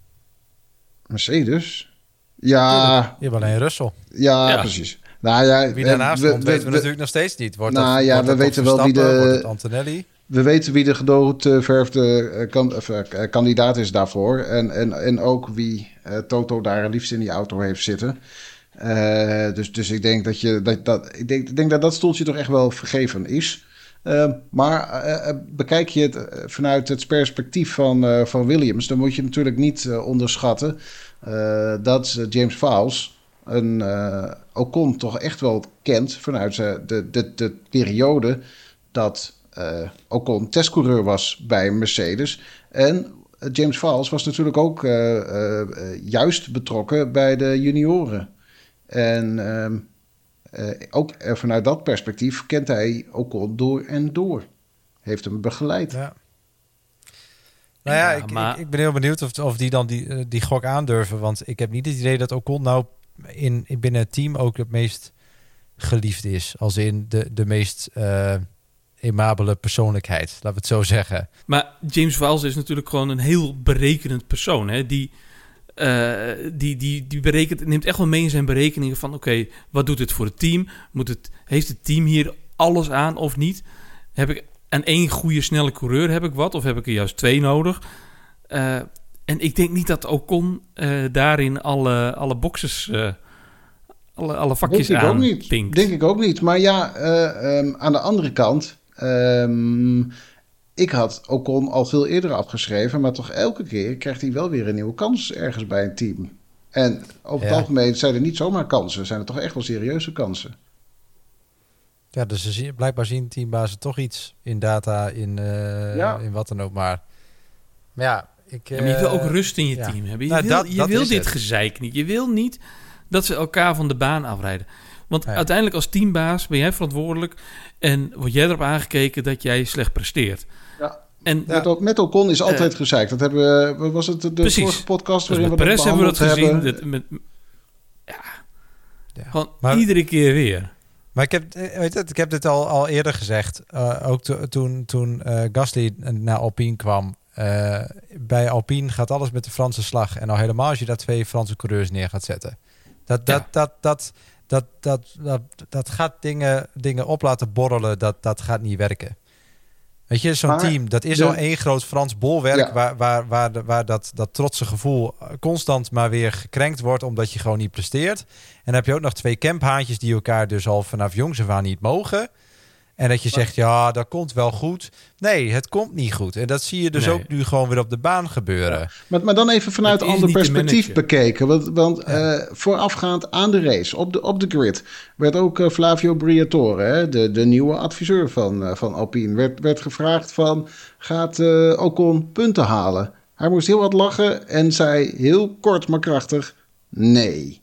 Speaker 2: Mercedes. Ja.
Speaker 1: Je hebt alleen Russell.
Speaker 2: Ja, ja, precies. Nou ja,
Speaker 1: wie daarnaast we, komt, we, weten we, we natuurlijk nog steeds niet. Wordt
Speaker 2: nou
Speaker 1: dat,
Speaker 2: ja,
Speaker 1: wordt
Speaker 2: we
Speaker 1: dat
Speaker 2: weten wel wie de
Speaker 1: wordt het Antonelli?
Speaker 2: We weten wie de gedoodverfde uh, kan, uh, kandidaat is daarvoor. En, en, en ook wie uh, Toto daar liefst in die auto heeft zitten. Uh, dus, dus ik denk dat je dat, dat ik denk, ik denk dat dat stoeltje toch echt wel vergeven is. Uh, maar uh, bekijk je het vanuit het perspectief van, uh, van Williams, dan moet je natuurlijk niet uh, onderschatten uh, dat uh, James Vowles een uh, Ocon toch echt wel kent vanuit uh, de, de, de periode dat uh, Ocon testcoureur was bij Mercedes. En uh, James Vowles was natuurlijk ook uh, uh, juist betrokken bij de junioren. En uh, uh, ook uh, vanuit dat perspectief kent hij Ocon door en door. Heeft hem begeleid.
Speaker 1: Ja. Nou ja,
Speaker 3: ja
Speaker 1: ik,
Speaker 3: maar...
Speaker 1: ik, ik ben heel benieuwd of, of die dan die, die gok aandurven. Want ik heb niet het idee dat Ocon nou in, in binnen het team ook het meest geliefd is. Als in de, de meest uh, aimabele persoonlijkheid, laten we het zo zeggen.
Speaker 3: Maar James Vowles is natuurlijk gewoon een heel berekenend persoon. Hè? Die, uh, die, die, die berekent, neemt echt wel mee in zijn berekeningen van... oké, okay, wat doet dit voor het team? Moet het, heeft het team hier alles aan of niet? Heb ik aan één goede, snelle coureur heb ik wat? Of heb ik er juist twee nodig? Uh, en ik denk niet dat Ocon uh, daarin alle, alle boxes... Uh, alle, alle vakjes
Speaker 2: denk ik
Speaker 3: aan
Speaker 2: ook niet.
Speaker 3: pinkt.
Speaker 2: Denk ik ook niet. Maar ja, uh, um, aan de andere kant... Um, ik had Ocon al veel eerder afgeschreven... maar toch elke keer krijgt hij wel weer een nieuwe kans ergens bij een team. En over het ja. algemeen zijn er niet zomaar kansen. Zijn er toch echt wel serieuze kansen.
Speaker 1: Ja, dus ze zien, blijkbaar zien teambazen toch iets in data, in, uh, ja. in wat dan ook maar. Maar ja, ik... Uh,
Speaker 3: ja, maar je wil ook rust in je ja. team hebben. Je nou, wil, dat, je dat wil dit het. gezeik niet. Je wil niet dat ze elkaar van de baan afrijden. Want ja. uiteindelijk als teambaas ben jij verantwoordelijk... en word jij erop aangekeken dat jij slecht presteert.
Speaker 2: Ja. En, ja. Met, met Ocon is altijd uh, gezeikt. Dat hebben we... Was het de precies. vorige podcast
Speaker 3: dus
Speaker 2: waarin we
Speaker 3: dat hebben we dat gezien. Hebben. Dat, met, ja. ja. Gewoon maar, iedere keer weer.
Speaker 1: Maar ik heb, weet het, ik heb dit al, al eerder gezegd. Uh, ook to, toen, toen uh, Gasly naar Alpine kwam. Uh, bij Alpine gaat alles met de Franse slag. En al helemaal als je daar twee Franse coureurs neer gaat zetten. Dat, dat, ja. dat, dat, dat, dat, dat, dat, dat gaat dingen, dingen op laten borrelen. Dat, dat gaat niet werken. Weet je, zo'n maar, team, dat is de, al één groot Frans bolwerk... Ja. waar, waar, waar, de, waar dat, dat trotse gevoel constant maar weer gekrenkt wordt... omdat je gewoon niet presteert. En dan heb je ook nog twee camphaantjes... die elkaar dus al vanaf jongs af aan niet mogen. En dat je zegt, ja, dat komt wel goed. Nee, het komt niet goed. En dat zie je dus nee. ook nu gewoon weer op de baan gebeuren. Ja.
Speaker 2: Maar, maar dan even vanuit een ander perspectief bekeken. Want, want ja. uh, voorafgaand aan de race, op de, op de grid... werd ook uh, Flavio Briatore, hè, de, de nieuwe adviseur van, uh, van Alpine... werd, werd gevraagd van, gaat uh, Ocon punten halen? Hij moest heel wat lachen en zei heel kort maar krachtig, nee.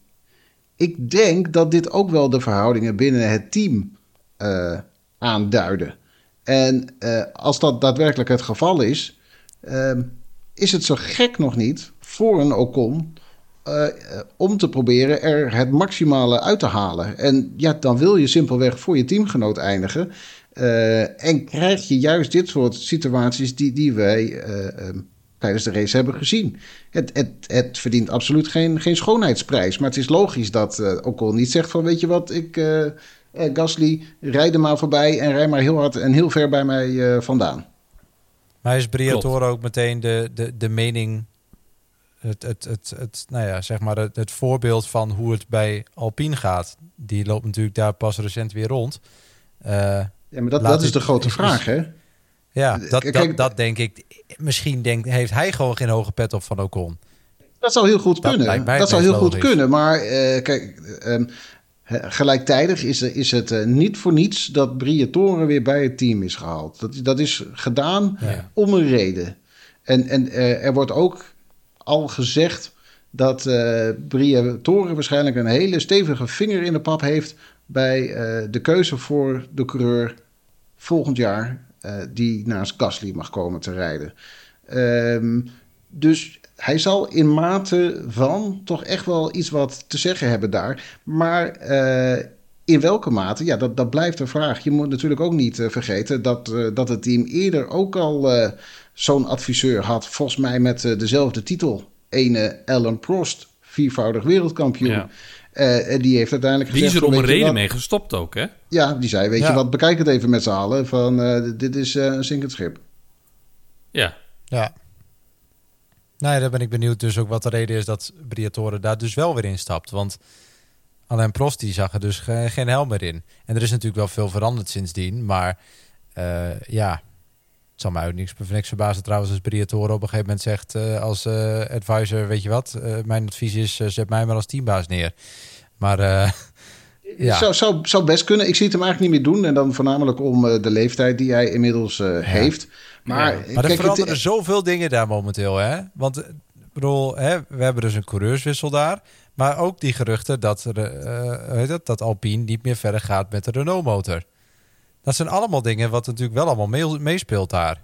Speaker 2: Ik denk dat dit ook wel de verhoudingen binnen het team uh, aanduiden. En uh, als dat daadwerkelijk het geval is, uh, is het zo gek nog niet voor een Ocon uh, om te proberen er het maximale uit te halen. En ja, dan wil je simpelweg voor je teamgenoot eindigen. Uh, en krijg je juist dit soort situaties die, die wij uh, um, tijdens de race hebben gezien. Het, het, het verdient absoluut geen, geen schoonheidsprijs. Maar het is logisch dat uh, Ocon niet zegt van, weet je wat, ik... Uh, Uh, Gasly, rijd er maar voorbij en rij maar heel hard en heel ver bij mij uh, vandaan.
Speaker 1: Maar is Briatore ook meteen de, de, de mening, het, het, het, het, nou ja, zeg maar het, het voorbeeld van hoe het bij Alpine gaat? Die loopt natuurlijk daar pas recent weer rond. Uh,
Speaker 2: ja, maar dat, dat is de grote is, vraag, hè?
Speaker 1: Ja, dat, Kijk, dat, dat denk ik. Misschien denkt, heeft hij gewoon geen hoge pet op van Ocon.
Speaker 2: Dat zou heel goed dat kunnen. Dat zou heel logisch. goed kunnen, maar uh, kijk... Um, Gelijktijdig is, er, is het uh, niet voor niets dat Briatore weer bij het team is gehaald. Dat, dat is gedaan ja. om een reden. En, en uh, er wordt ook al gezegd dat uh, Briatore waarschijnlijk een hele stevige vinger in de pap heeft bij uh, de keuze voor de coureur volgend jaar uh, die naast Gasly mag komen te rijden. Um, dus... Hij zal in mate van toch echt wel iets wat te zeggen hebben daar. Maar uh, in welke mate? Ja, dat, dat blijft een vraag. Je moet natuurlijk ook niet uh, vergeten dat, uh, dat het team eerder ook al uh, zo'n adviseur had. Volgens mij met uh, dezelfde titel. Ene Alain Prost, viervoudig wereldkampioen. Ja. Uh, die heeft uiteindelijk
Speaker 3: die
Speaker 2: gezegd...
Speaker 3: Die is er om een reden
Speaker 2: wat,
Speaker 3: mee gestopt ook, hè?
Speaker 2: Ja, die zei, weet ja. je wat, bekijk het even met z'n allen. Van, uh, dit is uh, een zinkend schip.
Speaker 3: Ja.
Speaker 1: Ja. Nou, daar ben ik benieuwd dus ook wat de reden is dat Briatore daar dus wel weer instapt. Want Alain Prost die zag er dus ge- geen helm meer in. En er is natuurlijk wel veel veranderd sindsdien. Maar uh, ja, het zal mij ook niks, niks verbazen trouwens als Briatore op een gegeven moment zegt uh, als uh, advisor, weet je wat, uh, mijn advies is, uh, zet mij maar als teambaas neer. Maar uh, ja.
Speaker 2: Zou, zou, zou best kunnen. Ik zie het hem eigenlijk niet meer doen. En dan voornamelijk om uh, de leeftijd die hij inmiddels uh, ja. heeft. Maar,
Speaker 1: ja. maar er kijk, veranderen het... zoveel dingen daar momenteel, hè? Want ik bedoel, hè, we hebben dus een coureurswissel daar. Maar ook die geruchten dat, uh, weet het, dat Alpine niet meer verder gaat met de Renault-motor. Dat zijn allemaal dingen wat natuurlijk wel allemaal mee, meespeelt daar.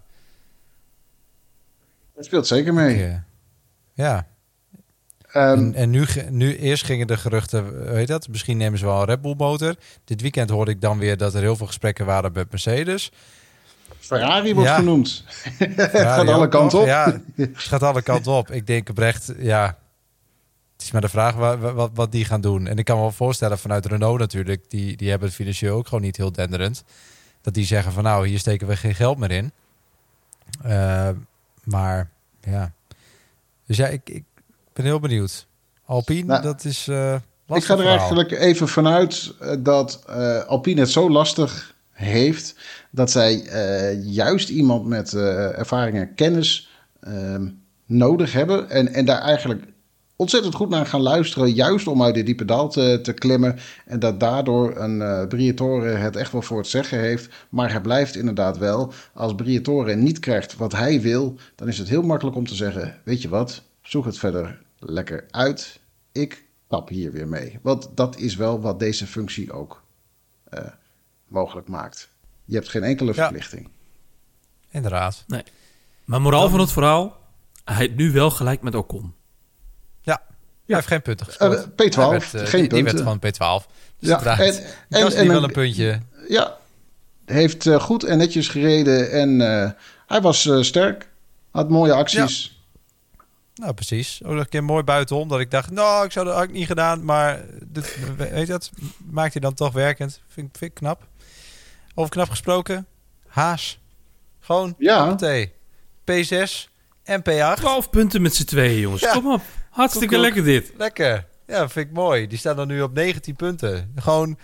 Speaker 2: Dat speelt zeker mee.
Speaker 1: Ik, uh, ja. Um, en en nu, nu eerst gingen de geruchten, weet dat, misschien nemen ze wel een Red Bull-motor. Dit weekend hoorde ik dan weer dat er heel veel gesprekken waren met Mercedes.
Speaker 2: Ferrari wordt ja. genoemd. Het gaat alle kanten op.
Speaker 1: Ja, het gaat alle kanten op. Ik denk oprecht, ja, het is maar de vraag wat, wat, wat die gaan doen. En ik kan me wel voorstellen vanuit Renault natuurlijk, die, die hebben het financieel ook gewoon niet heel denderend. Dat die zeggen van nou, hier steken we geen geld meer in. Uh, maar ja, dus ja, ik, ik ben heel benieuwd. Alpine, nou, dat is uh, lastig.
Speaker 2: Ik ga er
Speaker 1: verhaal.
Speaker 2: eigenlijk even vanuit dat uh, Alpine het zo lastig heeft dat zij uh, juist iemand met uh, ervaring en kennis uh, nodig hebben. En, en daar eigenlijk ontzettend goed naar gaan luisteren. Juist om uit de diepe dal te, te klimmen. En dat daardoor een uh, Briatore het echt wel voor het zeggen heeft. Maar hij blijft inderdaad wel. Als Briatore niet krijgt wat hij wil, dan is het heel makkelijk om te zeggen, weet je wat, zoek het verder lekker uit. Ik stap hier weer mee. Want dat is wel wat deze functie ook uh, mogelijk maakt. Je hebt geen enkele verplichting. Ja,
Speaker 1: inderdaad.
Speaker 3: Nee. Maar moraal dan... van het verhaal, hij heeft nu wel gelijk met Ocon.
Speaker 1: Ja, hij heeft geen punten gescoord. Uh,
Speaker 2: P twaalf,
Speaker 1: werd, uh,
Speaker 2: geen
Speaker 1: die,
Speaker 2: punten.
Speaker 1: Die werd gewoon P twaalf. Dus
Speaker 2: ja, en, en,
Speaker 1: en, en wel een puntje.
Speaker 2: Ja, heeft uh, goed en netjes gereden. En uh, hij was uh, sterk. Had mooie acties.
Speaker 1: Ja. Nou, precies. Ook nog een keer mooi buitenom. Dat ik dacht, nou, ik zou dat ook niet gedaan. Maar dit, weet je dat, maakt hij dan toch werkend. Vind, vind ik knap. Over knap gesproken. Haas. Gewoon
Speaker 2: ja.
Speaker 1: P zes en P acht.
Speaker 3: twaalf punten met z'n tweeën, jongens. Ja. Kom op. Hartstikke
Speaker 1: Koek,
Speaker 3: lekker dit.
Speaker 1: Lekker. Ja, vind ik mooi. Die staan dan nu op negentien punten. Gewoon
Speaker 3: echt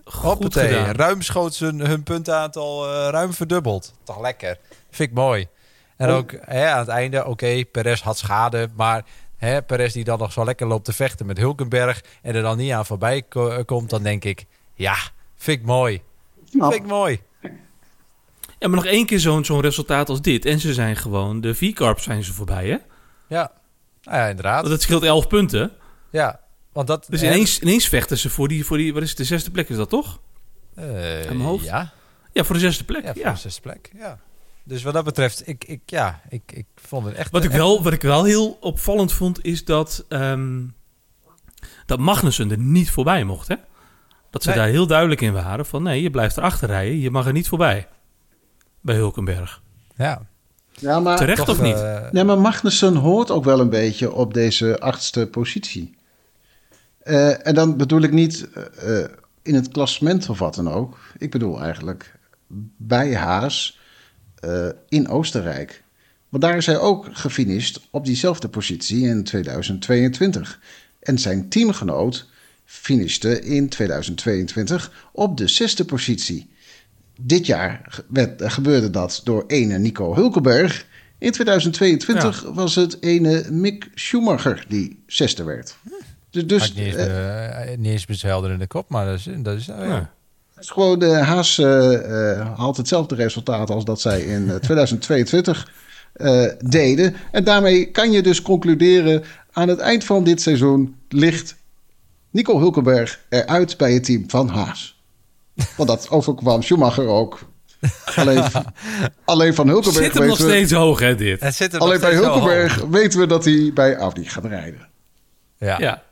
Speaker 1: Hoppatee, ruimschoots hun, hun puntenaantal uh, ruim verdubbeld. Toch lekker. Vind ik mooi. En oh. ook hè, aan het einde, oké, okay, Perez had schade, maar hè, Perez die dan nog zo lekker loopt te vechten met Hülkenberg en er dan niet aan voorbij ko- komt, dan denk ik, ja, vind ik mooi. Nou. Vind ik mooi.
Speaker 3: Ja, maar nog één keer zo'n, zo'n resultaat als dit. En ze zijn gewoon, de V-Carps zijn ze voorbij, hè?
Speaker 1: Ja, nou ja, inderdaad.
Speaker 3: Want het scheelt elf punten.
Speaker 1: Ja, want dat...
Speaker 3: Dus ineens, ineens vechten ze voor die, voor die, wat is het, de zesde plek is dat toch?
Speaker 1: Uh, Aan mijn hoofd? Ja.
Speaker 3: Ja, voor de zesde plek.
Speaker 1: Ja, voor
Speaker 3: ja.
Speaker 1: de zesde plek, ja. Dus wat dat betreft, ik, ik, ja, ik, ik vond het echt...
Speaker 3: Wat ik,
Speaker 1: echt...
Speaker 3: wel, wat ik wel heel opvallend vond, is dat, um, dat Magnussen er niet voorbij mocht, hè? Dat ze nee. daar heel duidelijk in waren van, nee, je blijft erachter rijden, je mag er niet voorbij. Bij Hülkenberg.
Speaker 1: Ja.
Speaker 2: Ja, maar
Speaker 3: terecht
Speaker 1: toch,
Speaker 3: of niet?
Speaker 2: Uh, nee, maar Magnussen hoort ook wel een beetje op deze achtste positie. Uh, en dan bedoel ik niet uh, in het klassement of wat dan ook. Ik bedoel eigenlijk bij Haas uh, in Oostenrijk. Want daar is hij ook gefinished op diezelfde positie in tweeduizend tweeëntwintig. En zijn teamgenoot finishte in tweeduizend tweeëntwintig op de zesde positie. Dit jaar werd, gebeurde dat door ene Nico Hülkenberg. In tweeduizend tweeëntwintig ja. was het ene Mick Schumacher die zesde werd.
Speaker 1: Dus, dus, ik niet eens, uh, uh, niet eens bezhelder in de kop, maar dat is... Dat is, uh, ja.
Speaker 2: ja. is gewoon de Haas uh, uh, haalt hetzelfde resultaat als dat zij in uh, tweeduizend tweeëntwintig uh, deden. En daarmee kan je dus concluderen, aan het eind van dit seizoen ligt Nico Hülkenberg eruit bij het team van Haas. Want dat overkwam Schumacher ook. Alleen, alleen van Hülkenberg
Speaker 3: zit hem nog
Speaker 2: we,
Speaker 3: steeds hoog, hè, dit?
Speaker 1: Het zit
Speaker 2: alleen bij Hülkenberg weten we dat hij bij Audi gaat rijden.
Speaker 1: Ja.
Speaker 3: Ja.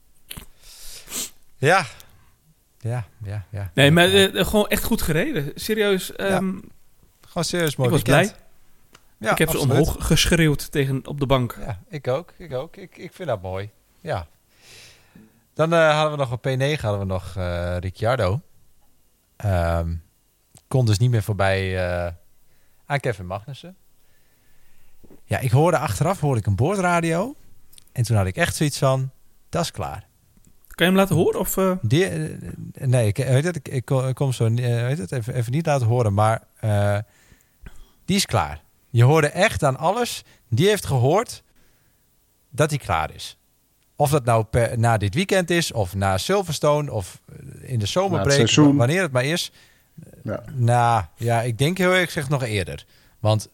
Speaker 1: Ja. Ja, ja, ja.
Speaker 3: Nee, maar uh, gewoon echt goed gereden. Serieus. Um,
Speaker 1: ja. Gewoon serieus mooi.
Speaker 3: Ik was
Speaker 1: weekend.
Speaker 3: blij.
Speaker 1: Ja,
Speaker 3: ik heb absoluut. Ze omhoog geschreeuwd tegen, op de bank.
Speaker 1: Ja, ik ook. Ik ook. Ik, ik vind dat mooi. Ja. Dan uh, hadden we nog op P negen hadden we nog uh, Ricciardo. Um, kon dus niet meer voorbij uh, aan Kevin Magnussen. Ja, ik hoorde achteraf hoorde ik een boordradio. En toen had ik echt zoiets van, dat is klaar.
Speaker 3: Kan je hem laten horen? Of, uh...
Speaker 1: Die, uh, nee, ik, weet het, ik, ik, kom, ik kom zo uh, weet het, even, even niet laten horen. Maar uh, die is klaar. Je hoorde echt aan alles. Die heeft gehoord dat hij klaar is. Of dat nou per, na dit weekend is, of na Silverstone, of in de zomerbreak, wanneer het maar is. Ja. Nou, ja, ik denk heel eerlijk gezegd nog eerder. Want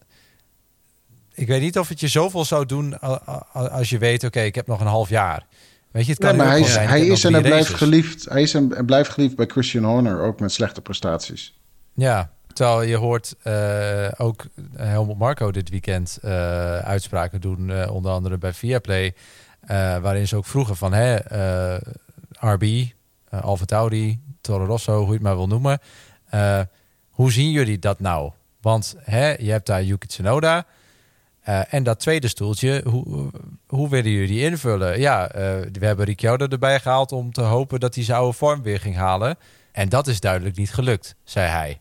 Speaker 1: ik weet niet of het je zoveel zou doen als je weet, oké, okay, ik heb nog een half jaar. Weet je, het kan
Speaker 2: ja, maar hij is,
Speaker 1: zijn,
Speaker 2: hij is en hij blijft
Speaker 1: races.
Speaker 2: geliefd. Hij is en, en blijft geliefd bij Christian Horner, ook met slechte prestaties.
Speaker 1: Ja, terwijl je hoort uh, ook Helmut Marko dit weekend uh, uitspraken doen, uh, onder andere bij Viaplay, uh, waarin ze ook vroegen van, hè, uh, R B, uh, AlphaTauri, Toro Rosso, hoe je het maar wil noemen. Uh, hoe zien jullie dat nou? Want hè, je hebt daar Yuki Tsunoda. Uh, en dat tweede stoeltje, hoe, hoe willen jullie die invullen? Ja, uh, we hebben Ricciardo erbij gehaald om te hopen dat hij zijn oude vorm weer ging halen. En dat is duidelijk niet gelukt, zei hij.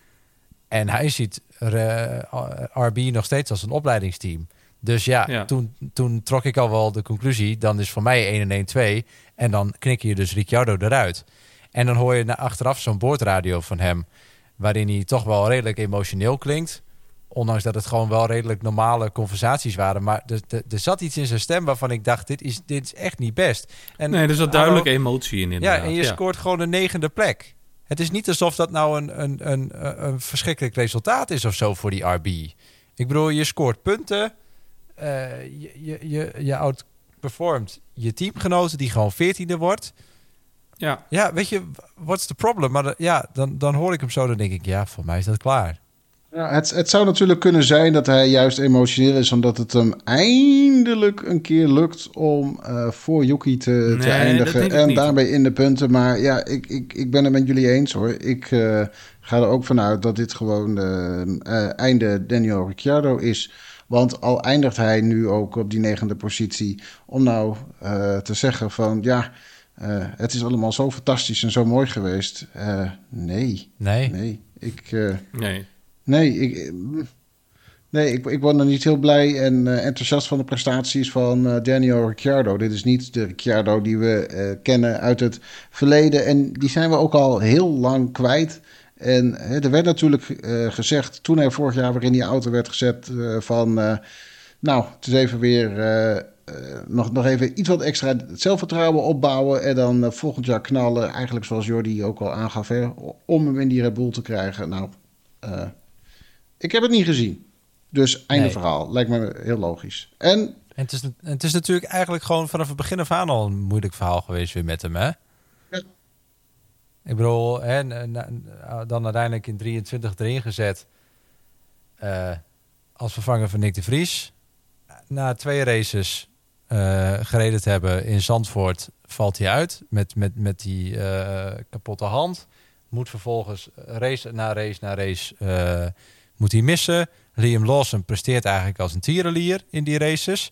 Speaker 1: En hij ziet uh, R B nog steeds als een opleidingsteam. Dus ja, ja. Toen, toen trok ik al wel de conclusie, dan is voor mij één en één twee. En dan knik je dus Ricciardo eruit. En dan hoor je na achteraf zo'n boordradio van hem, waarin hij toch wel redelijk emotioneel klinkt. Ondanks dat het gewoon wel redelijk normale conversaties waren. Maar er, er, er zat iets in zijn stem waarvan ik dacht, dit is, dit is echt niet best. En,
Speaker 3: nee, er zat duidelijk uh, emotie in inderdaad.
Speaker 1: Ja, en je ja. scoort gewoon een negende plek. Het is niet alsof dat nou een, een, een, een verschrikkelijk resultaat is of zo voor die R B. Ik bedoel, je scoort punten. Uh, je, je, je, je outperformt je teamgenoten die gewoon veertiende wordt.
Speaker 3: Ja.
Speaker 1: Ja, weet je, what's the problem? Maar de, ja, dan, dan hoor ik hem zo, dan denk ik, ja, voor mij is dat klaar.
Speaker 2: Ja, het, het zou natuurlijk kunnen zijn dat hij juist emotioneel is, omdat het hem eindelijk een keer lukt om uh, voor Yuki te, nee, te eindigen en daarbij in de punten. Maar ja, ik, ik, ik ben het met jullie eens hoor. Ik uh, ga er ook vanuit dat dit gewoon uh, uh, einde Daniel Ricciardo is. Want al eindigt hij nu ook op die negende positie, om nou uh, te zeggen van ja, uh, het is allemaal zo fantastisch en zo mooi geweest. Uh, nee.
Speaker 1: Nee.
Speaker 2: Nee. Ik, uh,
Speaker 3: nee.
Speaker 2: Nee, ik, Nee, ik, ik word nog niet heel blij en uh, enthousiast van de prestaties van uh, Daniel Ricciardo. Dit is niet de Ricciardo die we uh, kennen uit het verleden. En die zijn we ook al heel lang kwijt. En uh, er werd natuurlijk uh, gezegd, toen hij vorig jaar weer in die auto werd gezet, uh, van uh, nou, het is even weer uh, uh, nog, nog even iets wat extra zelfvertrouwen opbouwen. En dan uh, volgend jaar knallen, eigenlijk zoals Jordi ook al aangaf, hè, om hem in die Red Bull te krijgen. Nou, uh, ik heb het niet gezien. Dus einde nee. verhaal. Lijkt me heel logisch. En,
Speaker 1: en het, is, het is natuurlijk eigenlijk gewoon vanaf het begin af aan al een moeilijk verhaal geweest weer met hem, hè? Ja. Ik bedoel, hè, dan uiteindelijk in drieëntwintig erin gezet uh, als vervanger van Nick de Vries. Na twee races uh, gereden te hebben in Zandvoort valt hij uit met, met, met die uh, kapotte hand. Moet vervolgens race na race na race uh, moet hij missen. Liam Lawson presteert eigenlijk als een tierenlier in die races.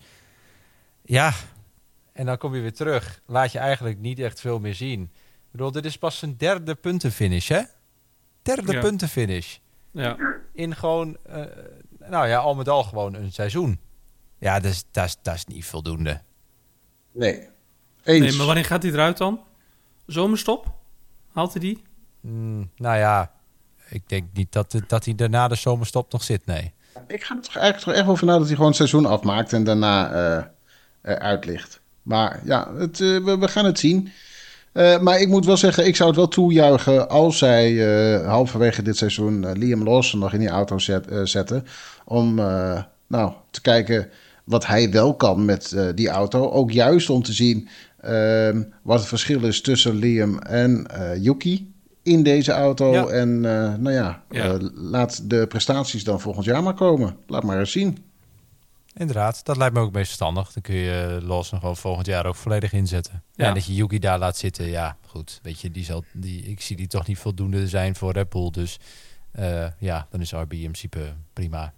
Speaker 1: Ja, en dan kom je weer terug. Laat je eigenlijk niet echt veel meer zien. Ik bedoel, dit is pas zijn derde puntenfinish, hè? Derde ja. puntenfinish.
Speaker 3: Ja.
Speaker 1: In gewoon, uh, nou ja, al met al gewoon een seizoen. Ja, dat is, dat is, dat is niet voldoende.
Speaker 2: Nee. Eens.
Speaker 3: Nee, maar wanneer gaat hij eruit dan? Zomerstop? Haalt hij die?
Speaker 1: Mm, nou ja, ik denk niet dat, dat hij daarna de zomerstop nog zit, nee.
Speaker 2: Ik ga er toch eigenlijk toch echt over na dat hij gewoon het seizoen afmaakt en daarna uh, eruit ligt. Maar ja, het, uh, we, we gaan het zien. Uh, maar ik moet wel zeggen, ik zou het wel toejuichen als zij uh, halverwege dit seizoen uh, Liam Lawson nog in die auto zet, uh, zetten. Om uh, nou, te kijken wat hij wel kan met uh, die auto. Ook juist om te zien uh, wat het verschil is tussen Liam en uh, Yuki in deze auto. Ja. En uh, nou ja, ja. Uh, laat de prestaties dan volgend jaar maar komen. Laat maar eens zien.
Speaker 1: Inderdaad, dat lijkt me ook meest verstandig. Dan kun je Lawson gewoon volgend jaar ook volledig inzetten. Ja. Ja, en dat je Yuki daar laat zitten, ja, goed. Weet je, die zal, die, ik zie die toch niet voldoende zijn voor Red Bull. Dus uh, ja, dan is R B in principe prima.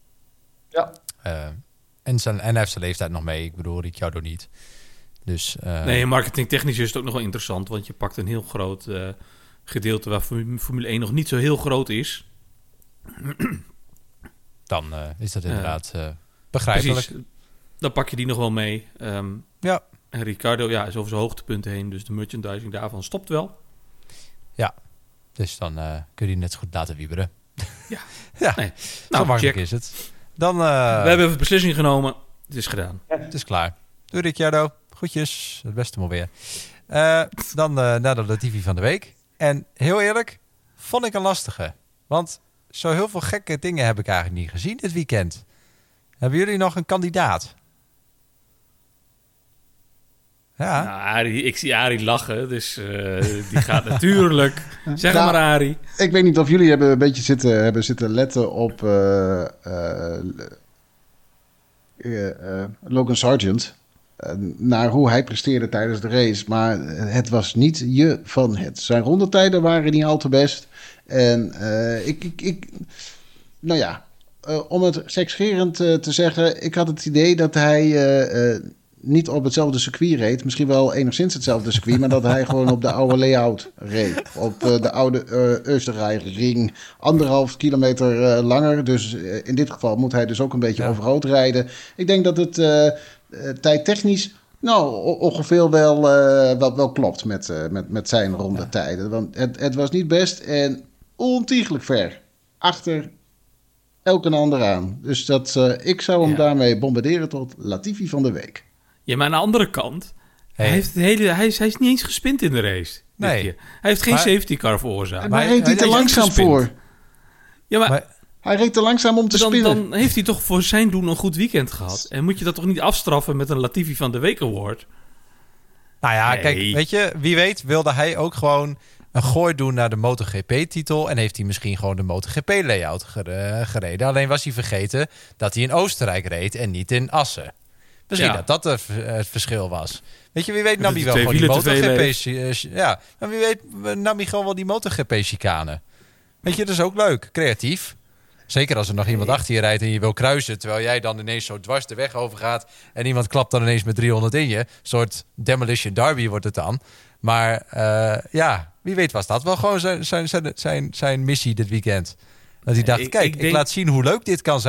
Speaker 2: Ja.
Speaker 1: Uh, en, zijn, en hij heeft zijn leeftijd nog mee. Ik bedoel, Ricciardo niet. Dus, uh,
Speaker 3: nee, marketingtechnisch is het ook nog wel interessant. Want je pakt een heel groot uh, gedeelte waar Formule één nog niet zo heel groot is.
Speaker 1: Dan uh, is dat inderdaad uh, begrijpelijk.
Speaker 3: Precies. Dan pak je die nog wel mee. Um,
Speaker 1: ja.
Speaker 3: En Ricciardo ja, is over zijn hoogtepunt heen. Dus de merchandising daarvan stopt wel.
Speaker 1: Ja. Dus dan uh, kun je die net zo goed laten wieberen.
Speaker 3: Ja.
Speaker 1: ja. Nee. Nou, zo makkelijk check. Is het. Dan, uh,
Speaker 3: We hebben een beslissing genomen. Het is gedaan.
Speaker 1: Ja. Het is klaar. Doei Ricciardo. Groetjes. Het beste maar weer. Uh, dan uh, naar de Latifi van de week. En heel eerlijk, vond ik een lastige. Want zo heel veel gekke dingen heb ik eigenlijk niet gezien dit weekend. Hebben jullie nog een kandidaat? Ja.
Speaker 3: Nou, Arie, ik zie Arie lachen, dus uh, die gaat natuurlijk. Zeg nou, maar, Arie.
Speaker 2: Ik weet niet of jullie hebben een beetje zitten, hebben zitten letten op uh, uh, uh, uh, Logan Sargent. Uh, naar hoe hij presteerde tijdens de race. Maar het was niet je van het. Zijn rondetijden waren niet al te best. En uh, ik, ik, ik... Nou ja, uh, om het sekscherend uh, te zeggen, ik had het idee dat hij uh, uh, niet op hetzelfde circuit reed. Misschien wel enigszins hetzelfde circuit, maar dat hij gewoon op de oude layout reed. Op uh, de oude uh, Oostenrijkring. Anderhalf kilometer uh, langer. Dus uh, in dit geval moet hij dus ook een beetje ja. overhoop rijden. Ik denk dat het uh, uh, tijdtechnisch nou, ongeveer wel, uh, wel, wel klopt met, uh, met, met zijn rondetijden. Ja. Want het, het was niet best en ontiegelijk ver. Achter elke ander aan. Dus dat, uh, ik zou hem ja. daarmee bombarderen tot Latifi van de week.
Speaker 3: Ja, maar aan de andere kant, hey. hij, heeft het hele, hij, is, hij is niet eens gespind in de race. Nee. Hij heeft geen maar, safety car veroorzaakt.
Speaker 2: Maar, maar hij reed hij te langzaam voor.
Speaker 3: Ja, maar, maar
Speaker 2: hij reed te langzaam om te
Speaker 3: dan,
Speaker 2: spinnen.
Speaker 3: Dan heeft hij toch voor zijn doen een goed weekend gehad. En moet je dat toch niet afstraffen met een Latifi van de Week Award?
Speaker 1: Nou ja, nee. Kijk, weet je, wie weet wilde hij ook gewoon een gooi doen naar de MotoGP-titel. En heeft hij misschien gewoon de MotoGP-layout gereden. Alleen was hij vergeten dat hij in Oostenrijk reed en niet in Assen. Misschien ja. dat dat het verschil was. Weet je, wie weet nam hij wel gewoon die MotoGP... Ja, maar wie weet nam hij gewoon wel die MotoGP-chicane. Weet je, dat is ook leuk. Creatief. Zeker als er nog iemand achter je rijdt en je wil kruisen, terwijl jij dan ineens zo dwars de weg overgaat en iemand klapt dan ineens met driehonderd in je. Een soort demolition derby wordt het dan. Maar uh, ja, wie weet was dat wel gewoon zijn, zijn, zijn, zijn, zijn missie dit weekend. Dat hij dacht, ik, kijk, ik, denk... ik laat zien hoe leuk dit kan zijn.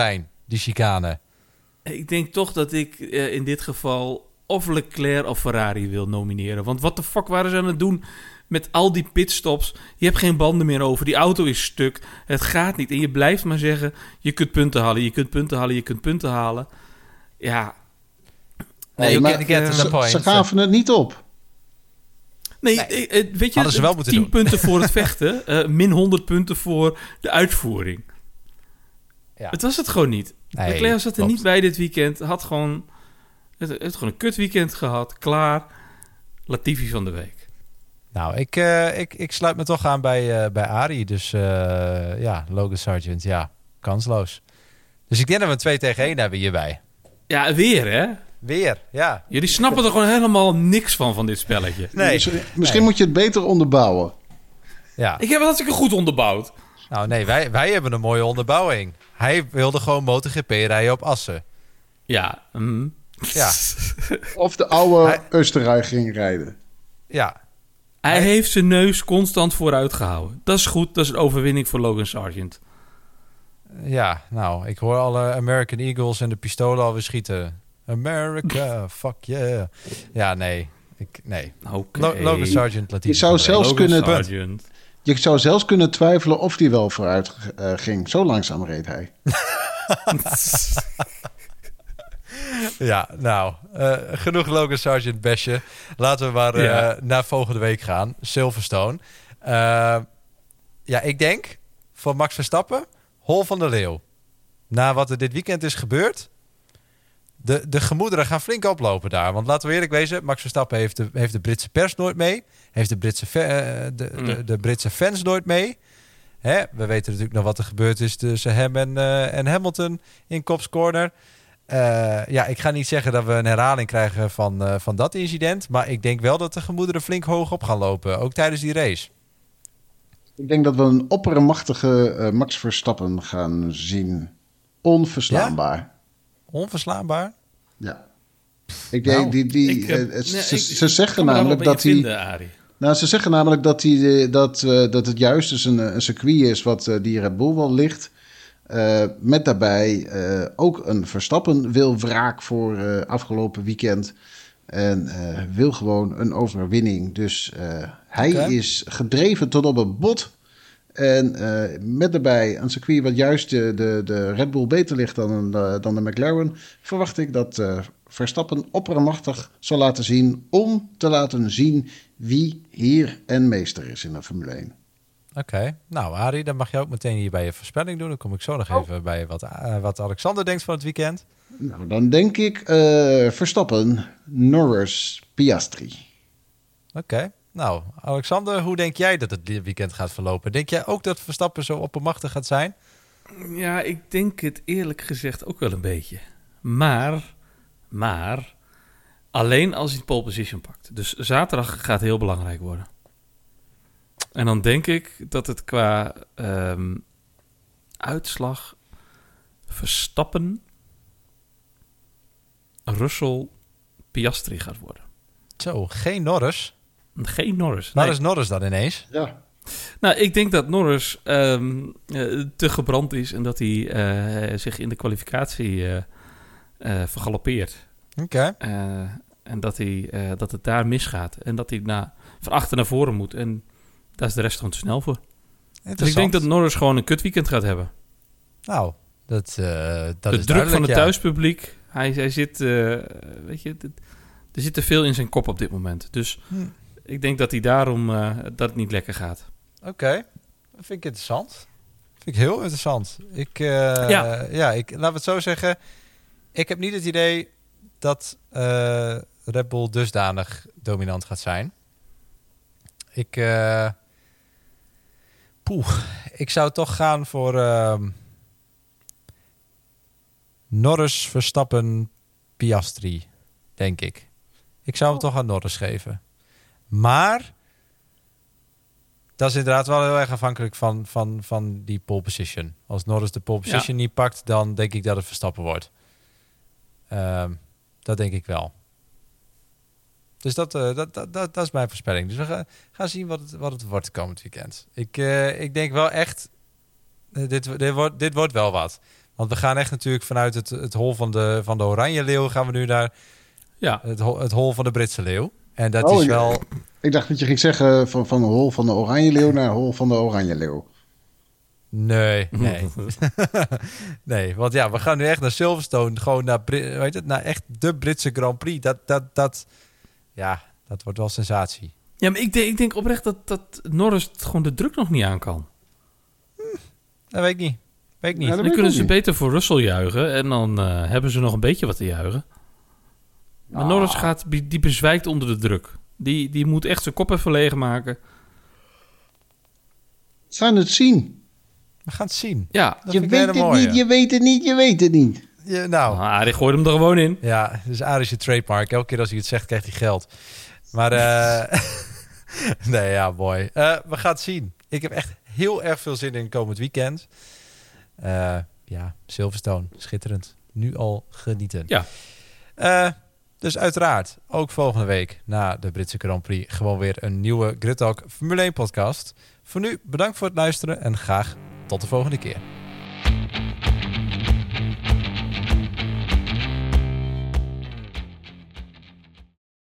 Speaker 1: die chicane?
Speaker 3: Ik denk toch dat ik uh, in dit geval of Leclerc of Ferrari wil nomineren. Want wat de fuck waren ze aan het doen met al die pitstops? Je hebt geen banden meer over. Die auto is stuk. Het gaat niet. En je blijft maar zeggen, je kunt punten halen, je kunt punten halen, je kunt punten halen. Ja.
Speaker 2: Nee, nee maar uh, ze, ze gaven het niet op.
Speaker 3: Nee, nee. weet je,
Speaker 1: ze wel moeten
Speaker 3: tien
Speaker 1: doen.
Speaker 3: punten voor het vechten, uh, min honderd punten voor de uitvoering. Ja. Het was het gewoon niet. Nee, Leclerc zat er klopt. niet bij dit weekend. Had gewoon, het, het gewoon een kut weekend gehad. Klaar. Latifi van de week.
Speaker 1: Nou, ik, uh, ik, ik sluit me toch aan bij, uh, bij Arie. Dus uh, ja, Logan Sargent, ja, kansloos. Dus ik denk dat we een twee tegen één hebben hierbij.
Speaker 3: Ja, weer hè?
Speaker 1: Weer, ja.
Speaker 3: Jullie snappen er gewoon helemaal niks van, van dit spelletje.
Speaker 2: Nee. Misschien, misschien nee. moet je het beter onderbouwen.
Speaker 1: Ja.
Speaker 3: Ik heb het hartstikke goed onderbouwd.
Speaker 1: Nou nee, wij, wij hebben een mooie onderbouwing. Hij wilde gewoon MotoGP rijden op Assen.
Speaker 3: Ja. Mm.
Speaker 1: ja.
Speaker 2: Of de oude hij... Oostenrijk ging rijden.
Speaker 1: Ja.
Speaker 3: Hij, hij heeft zijn neus constant vooruit gehouden. Dat is goed, dat is een overwinning voor Logan Sargent.
Speaker 1: Ja, nou, ik hoor alle American Eagles en de pistolen alweer schieten. America, fuck yeah. Ja, nee. Ik, nee.
Speaker 3: Okay.
Speaker 1: Lo- Logan Sargent, Latifi.
Speaker 2: Je zou zelfs
Speaker 3: Logan
Speaker 2: kunnen...
Speaker 3: Sargent.
Speaker 2: Je zou zelfs kunnen twijfelen of hij wel vooruit uh, ging. Zo langzaam reed hij.
Speaker 1: ja, nou, uh, genoeg Logan Sargent besje. Laten we maar uh, ja. naar volgende week gaan. Silverstone. Uh, ja, ik denk voor Max Verstappen, hol van de leeuw. Na wat er dit weekend is gebeurd, de, de gemoederen gaan flink oplopen daar. Want laten we eerlijk wezen, Max Verstappen heeft de, heeft de Britse pers nooit mee. Heeft de Britse, uh, de, mm. de, de Britse fans nooit mee. Hè? We weten natuurlijk nog wat er gebeurd is tussen hem en, uh, en Hamilton in Cops Corner. Uh, ja, ik ga niet zeggen dat we een herhaling krijgen van, uh, van dat incident. Maar ik denk wel dat de gemoederen flink hoog op gaan lopen. Ook tijdens die race.
Speaker 2: Ik denk dat we een oppermachtige uh, Max Verstappen gaan zien. Onverslaanbaar.
Speaker 1: Ja? Onverslaanbaar?
Speaker 2: Ja. Ik denk, nou, die, die, ik, uh, nee, ze, ik, ze zeggen
Speaker 3: ik
Speaker 2: namelijk dat hij...
Speaker 3: vinden,
Speaker 2: nou, ze zeggen namelijk dat, die, dat, uh, dat het juist dus een, een circuit is wat uh, die Red Bull wel ligt. Uh, met daarbij uh, ook een Verstappen wil wraak voor uh, afgelopen weekend. En uh, wil gewoon een overwinning. Dus uh, hij okay. is gedreven tot op het bot. En uh, met daarbij een circuit wat juist de, de, de Red Bull beter ligt dan, uh, dan de McLaren, verwacht ik dat uh, Verstappen oppermachtig zal laten zien om te laten zien wie heer en meester is in de Formule één.
Speaker 1: Oké, okay. Nou Arie, dan mag je ook meteen hier bij je voorspelling doen. Dan kom ik zo nog oh. even bij wat, uh, wat Alexander denkt van het weekend.
Speaker 2: Nou, dan denk ik uh, Verstappen, Norris, Piastri.
Speaker 1: Oké. Okay. Nou, Alexander, hoe denk jij dat het dit weekend gaat verlopen? Denk jij ook dat Verstappen zo oppermachtig gaat zijn?
Speaker 3: Ja, ik denk het eerlijk gezegd ook wel een beetje. Maar, maar, alleen als hij pole position pakt. Dus zaterdag gaat heel belangrijk worden. En dan denk ik dat het qua um, uitslag Verstappen, Russell, Piastri gaat worden.
Speaker 1: Zo, geen Norris?
Speaker 3: Geen Norris.
Speaker 1: Waar
Speaker 3: nee.
Speaker 1: is Norris dan ineens?
Speaker 2: Ja.
Speaker 3: Nou, ik denk dat Norris um, uh, te gebrand is en dat hij uh, zich in de kwalificatie uh, uh, vergalopeert.
Speaker 1: Oké. Okay.
Speaker 3: Uh, en dat, hij, uh, dat het daar misgaat. En dat hij na, van achter naar voren moet. En daar is de rest gewoon te snel voor. Dus ik denk dat Norris gewoon een kutweekend gaat hebben.
Speaker 1: Nou, dat, uh, dat
Speaker 3: de
Speaker 1: is
Speaker 3: druk van het
Speaker 1: ja.
Speaker 3: thuispubliek. Hij, hij zit, uh, weet je, er zit te veel in zijn kop op dit moment. Dus hm. ik denk dat hij daarom uh, dat het niet lekker gaat.
Speaker 1: Oké, okay. Dat vind ik interessant. Dat vind ik heel interessant. Ik, uh,
Speaker 3: ja.
Speaker 1: ja, ik, laten we het zo zeggen. Ik heb niet het idee dat uh, Red Bull dusdanig dominant gaat zijn. Ik, uh, poeh, ik zou toch gaan voor uh, Norris, Verstappen, Piastri, denk ik. Ik zou hem oh. toch aan Norris geven. Maar dat is inderdaad wel heel erg afhankelijk van, van, van die pole position. Als Norris de pole position ja. niet pakt, dan denk ik dat het Verstappen wordt. Um, dat denk ik wel. Dus dat, uh, dat, dat, dat, dat is mijn voorspelling. Dus we gaan, gaan zien wat het, wat het wordt komend weekend. Ik, uh, ik denk wel echt, uh, dit, dit, wordt, dit wordt wel wat. Want we gaan echt natuurlijk vanuit het, het hol van de, van de Oranje Leeuw... gaan we nu naar
Speaker 3: ja.
Speaker 1: het, hol, het hol van de Britse Leeuw. En dat
Speaker 2: oh,
Speaker 1: is wel...
Speaker 2: Ik, ik dacht dat je ging zeggen van, van de hol van de Oranje Leeuw... naar hol van de Oranje Leeuw.
Speaker 1: Nee, nee. nee, want ja, we gaan nu echt naar Silverstone. Gewoon naar, weet het, naar echt de Britse Grand Prix. Dat, dat, dat, ja, dat wordt wel sensatie.
Speaker 3: Ja, maar ik denk, ik denk oprecht dat, dat Norris gewoon de druk nog niet aan kan.
Speaker 1: Hm, dat weet ik niet. Weet ik niet.
Speaker 3: Ja, dan kunnen ze niet. beter voor Russell juichen. En dan uh, hebben ze nog een beetje wat te juichen. Maar ah. Norris gaat, die bezwijkt onder de druk. Die, die moet echt zijn kop even leegmaken.
Speaker 2: We gaan het zien.
Speaker 1: We gaan het zien.
Speaker 3: Ja.
Speaker 2: Je weet het mooie. niet, je weet het niet, je weet het niet.
Speaker 1: Ja, nou.
Speaker 3: Ah, die gooit hem er gewoon in.
Speaker 1: Ja, dus Arie is je trademark. Elke keer als hij het zegt, krijgt hij geld. Maar, uh, nee, ja, mooi. Uh, we gaan het zien. Ik heb echt heel erg veel zin in komend weekend. Uh, ja, Silverstone, schitterend. Nu al genieten.
Speaker 3: Ja.
Speaker 1: Uh, dus uiteraard, ook volgende week na de Britse Grand Prix... gewoon weer een nieuwe Grid Talk Formule één podcast. Voor nu, bedankt voor het luisteren en graag tot de volgende keer.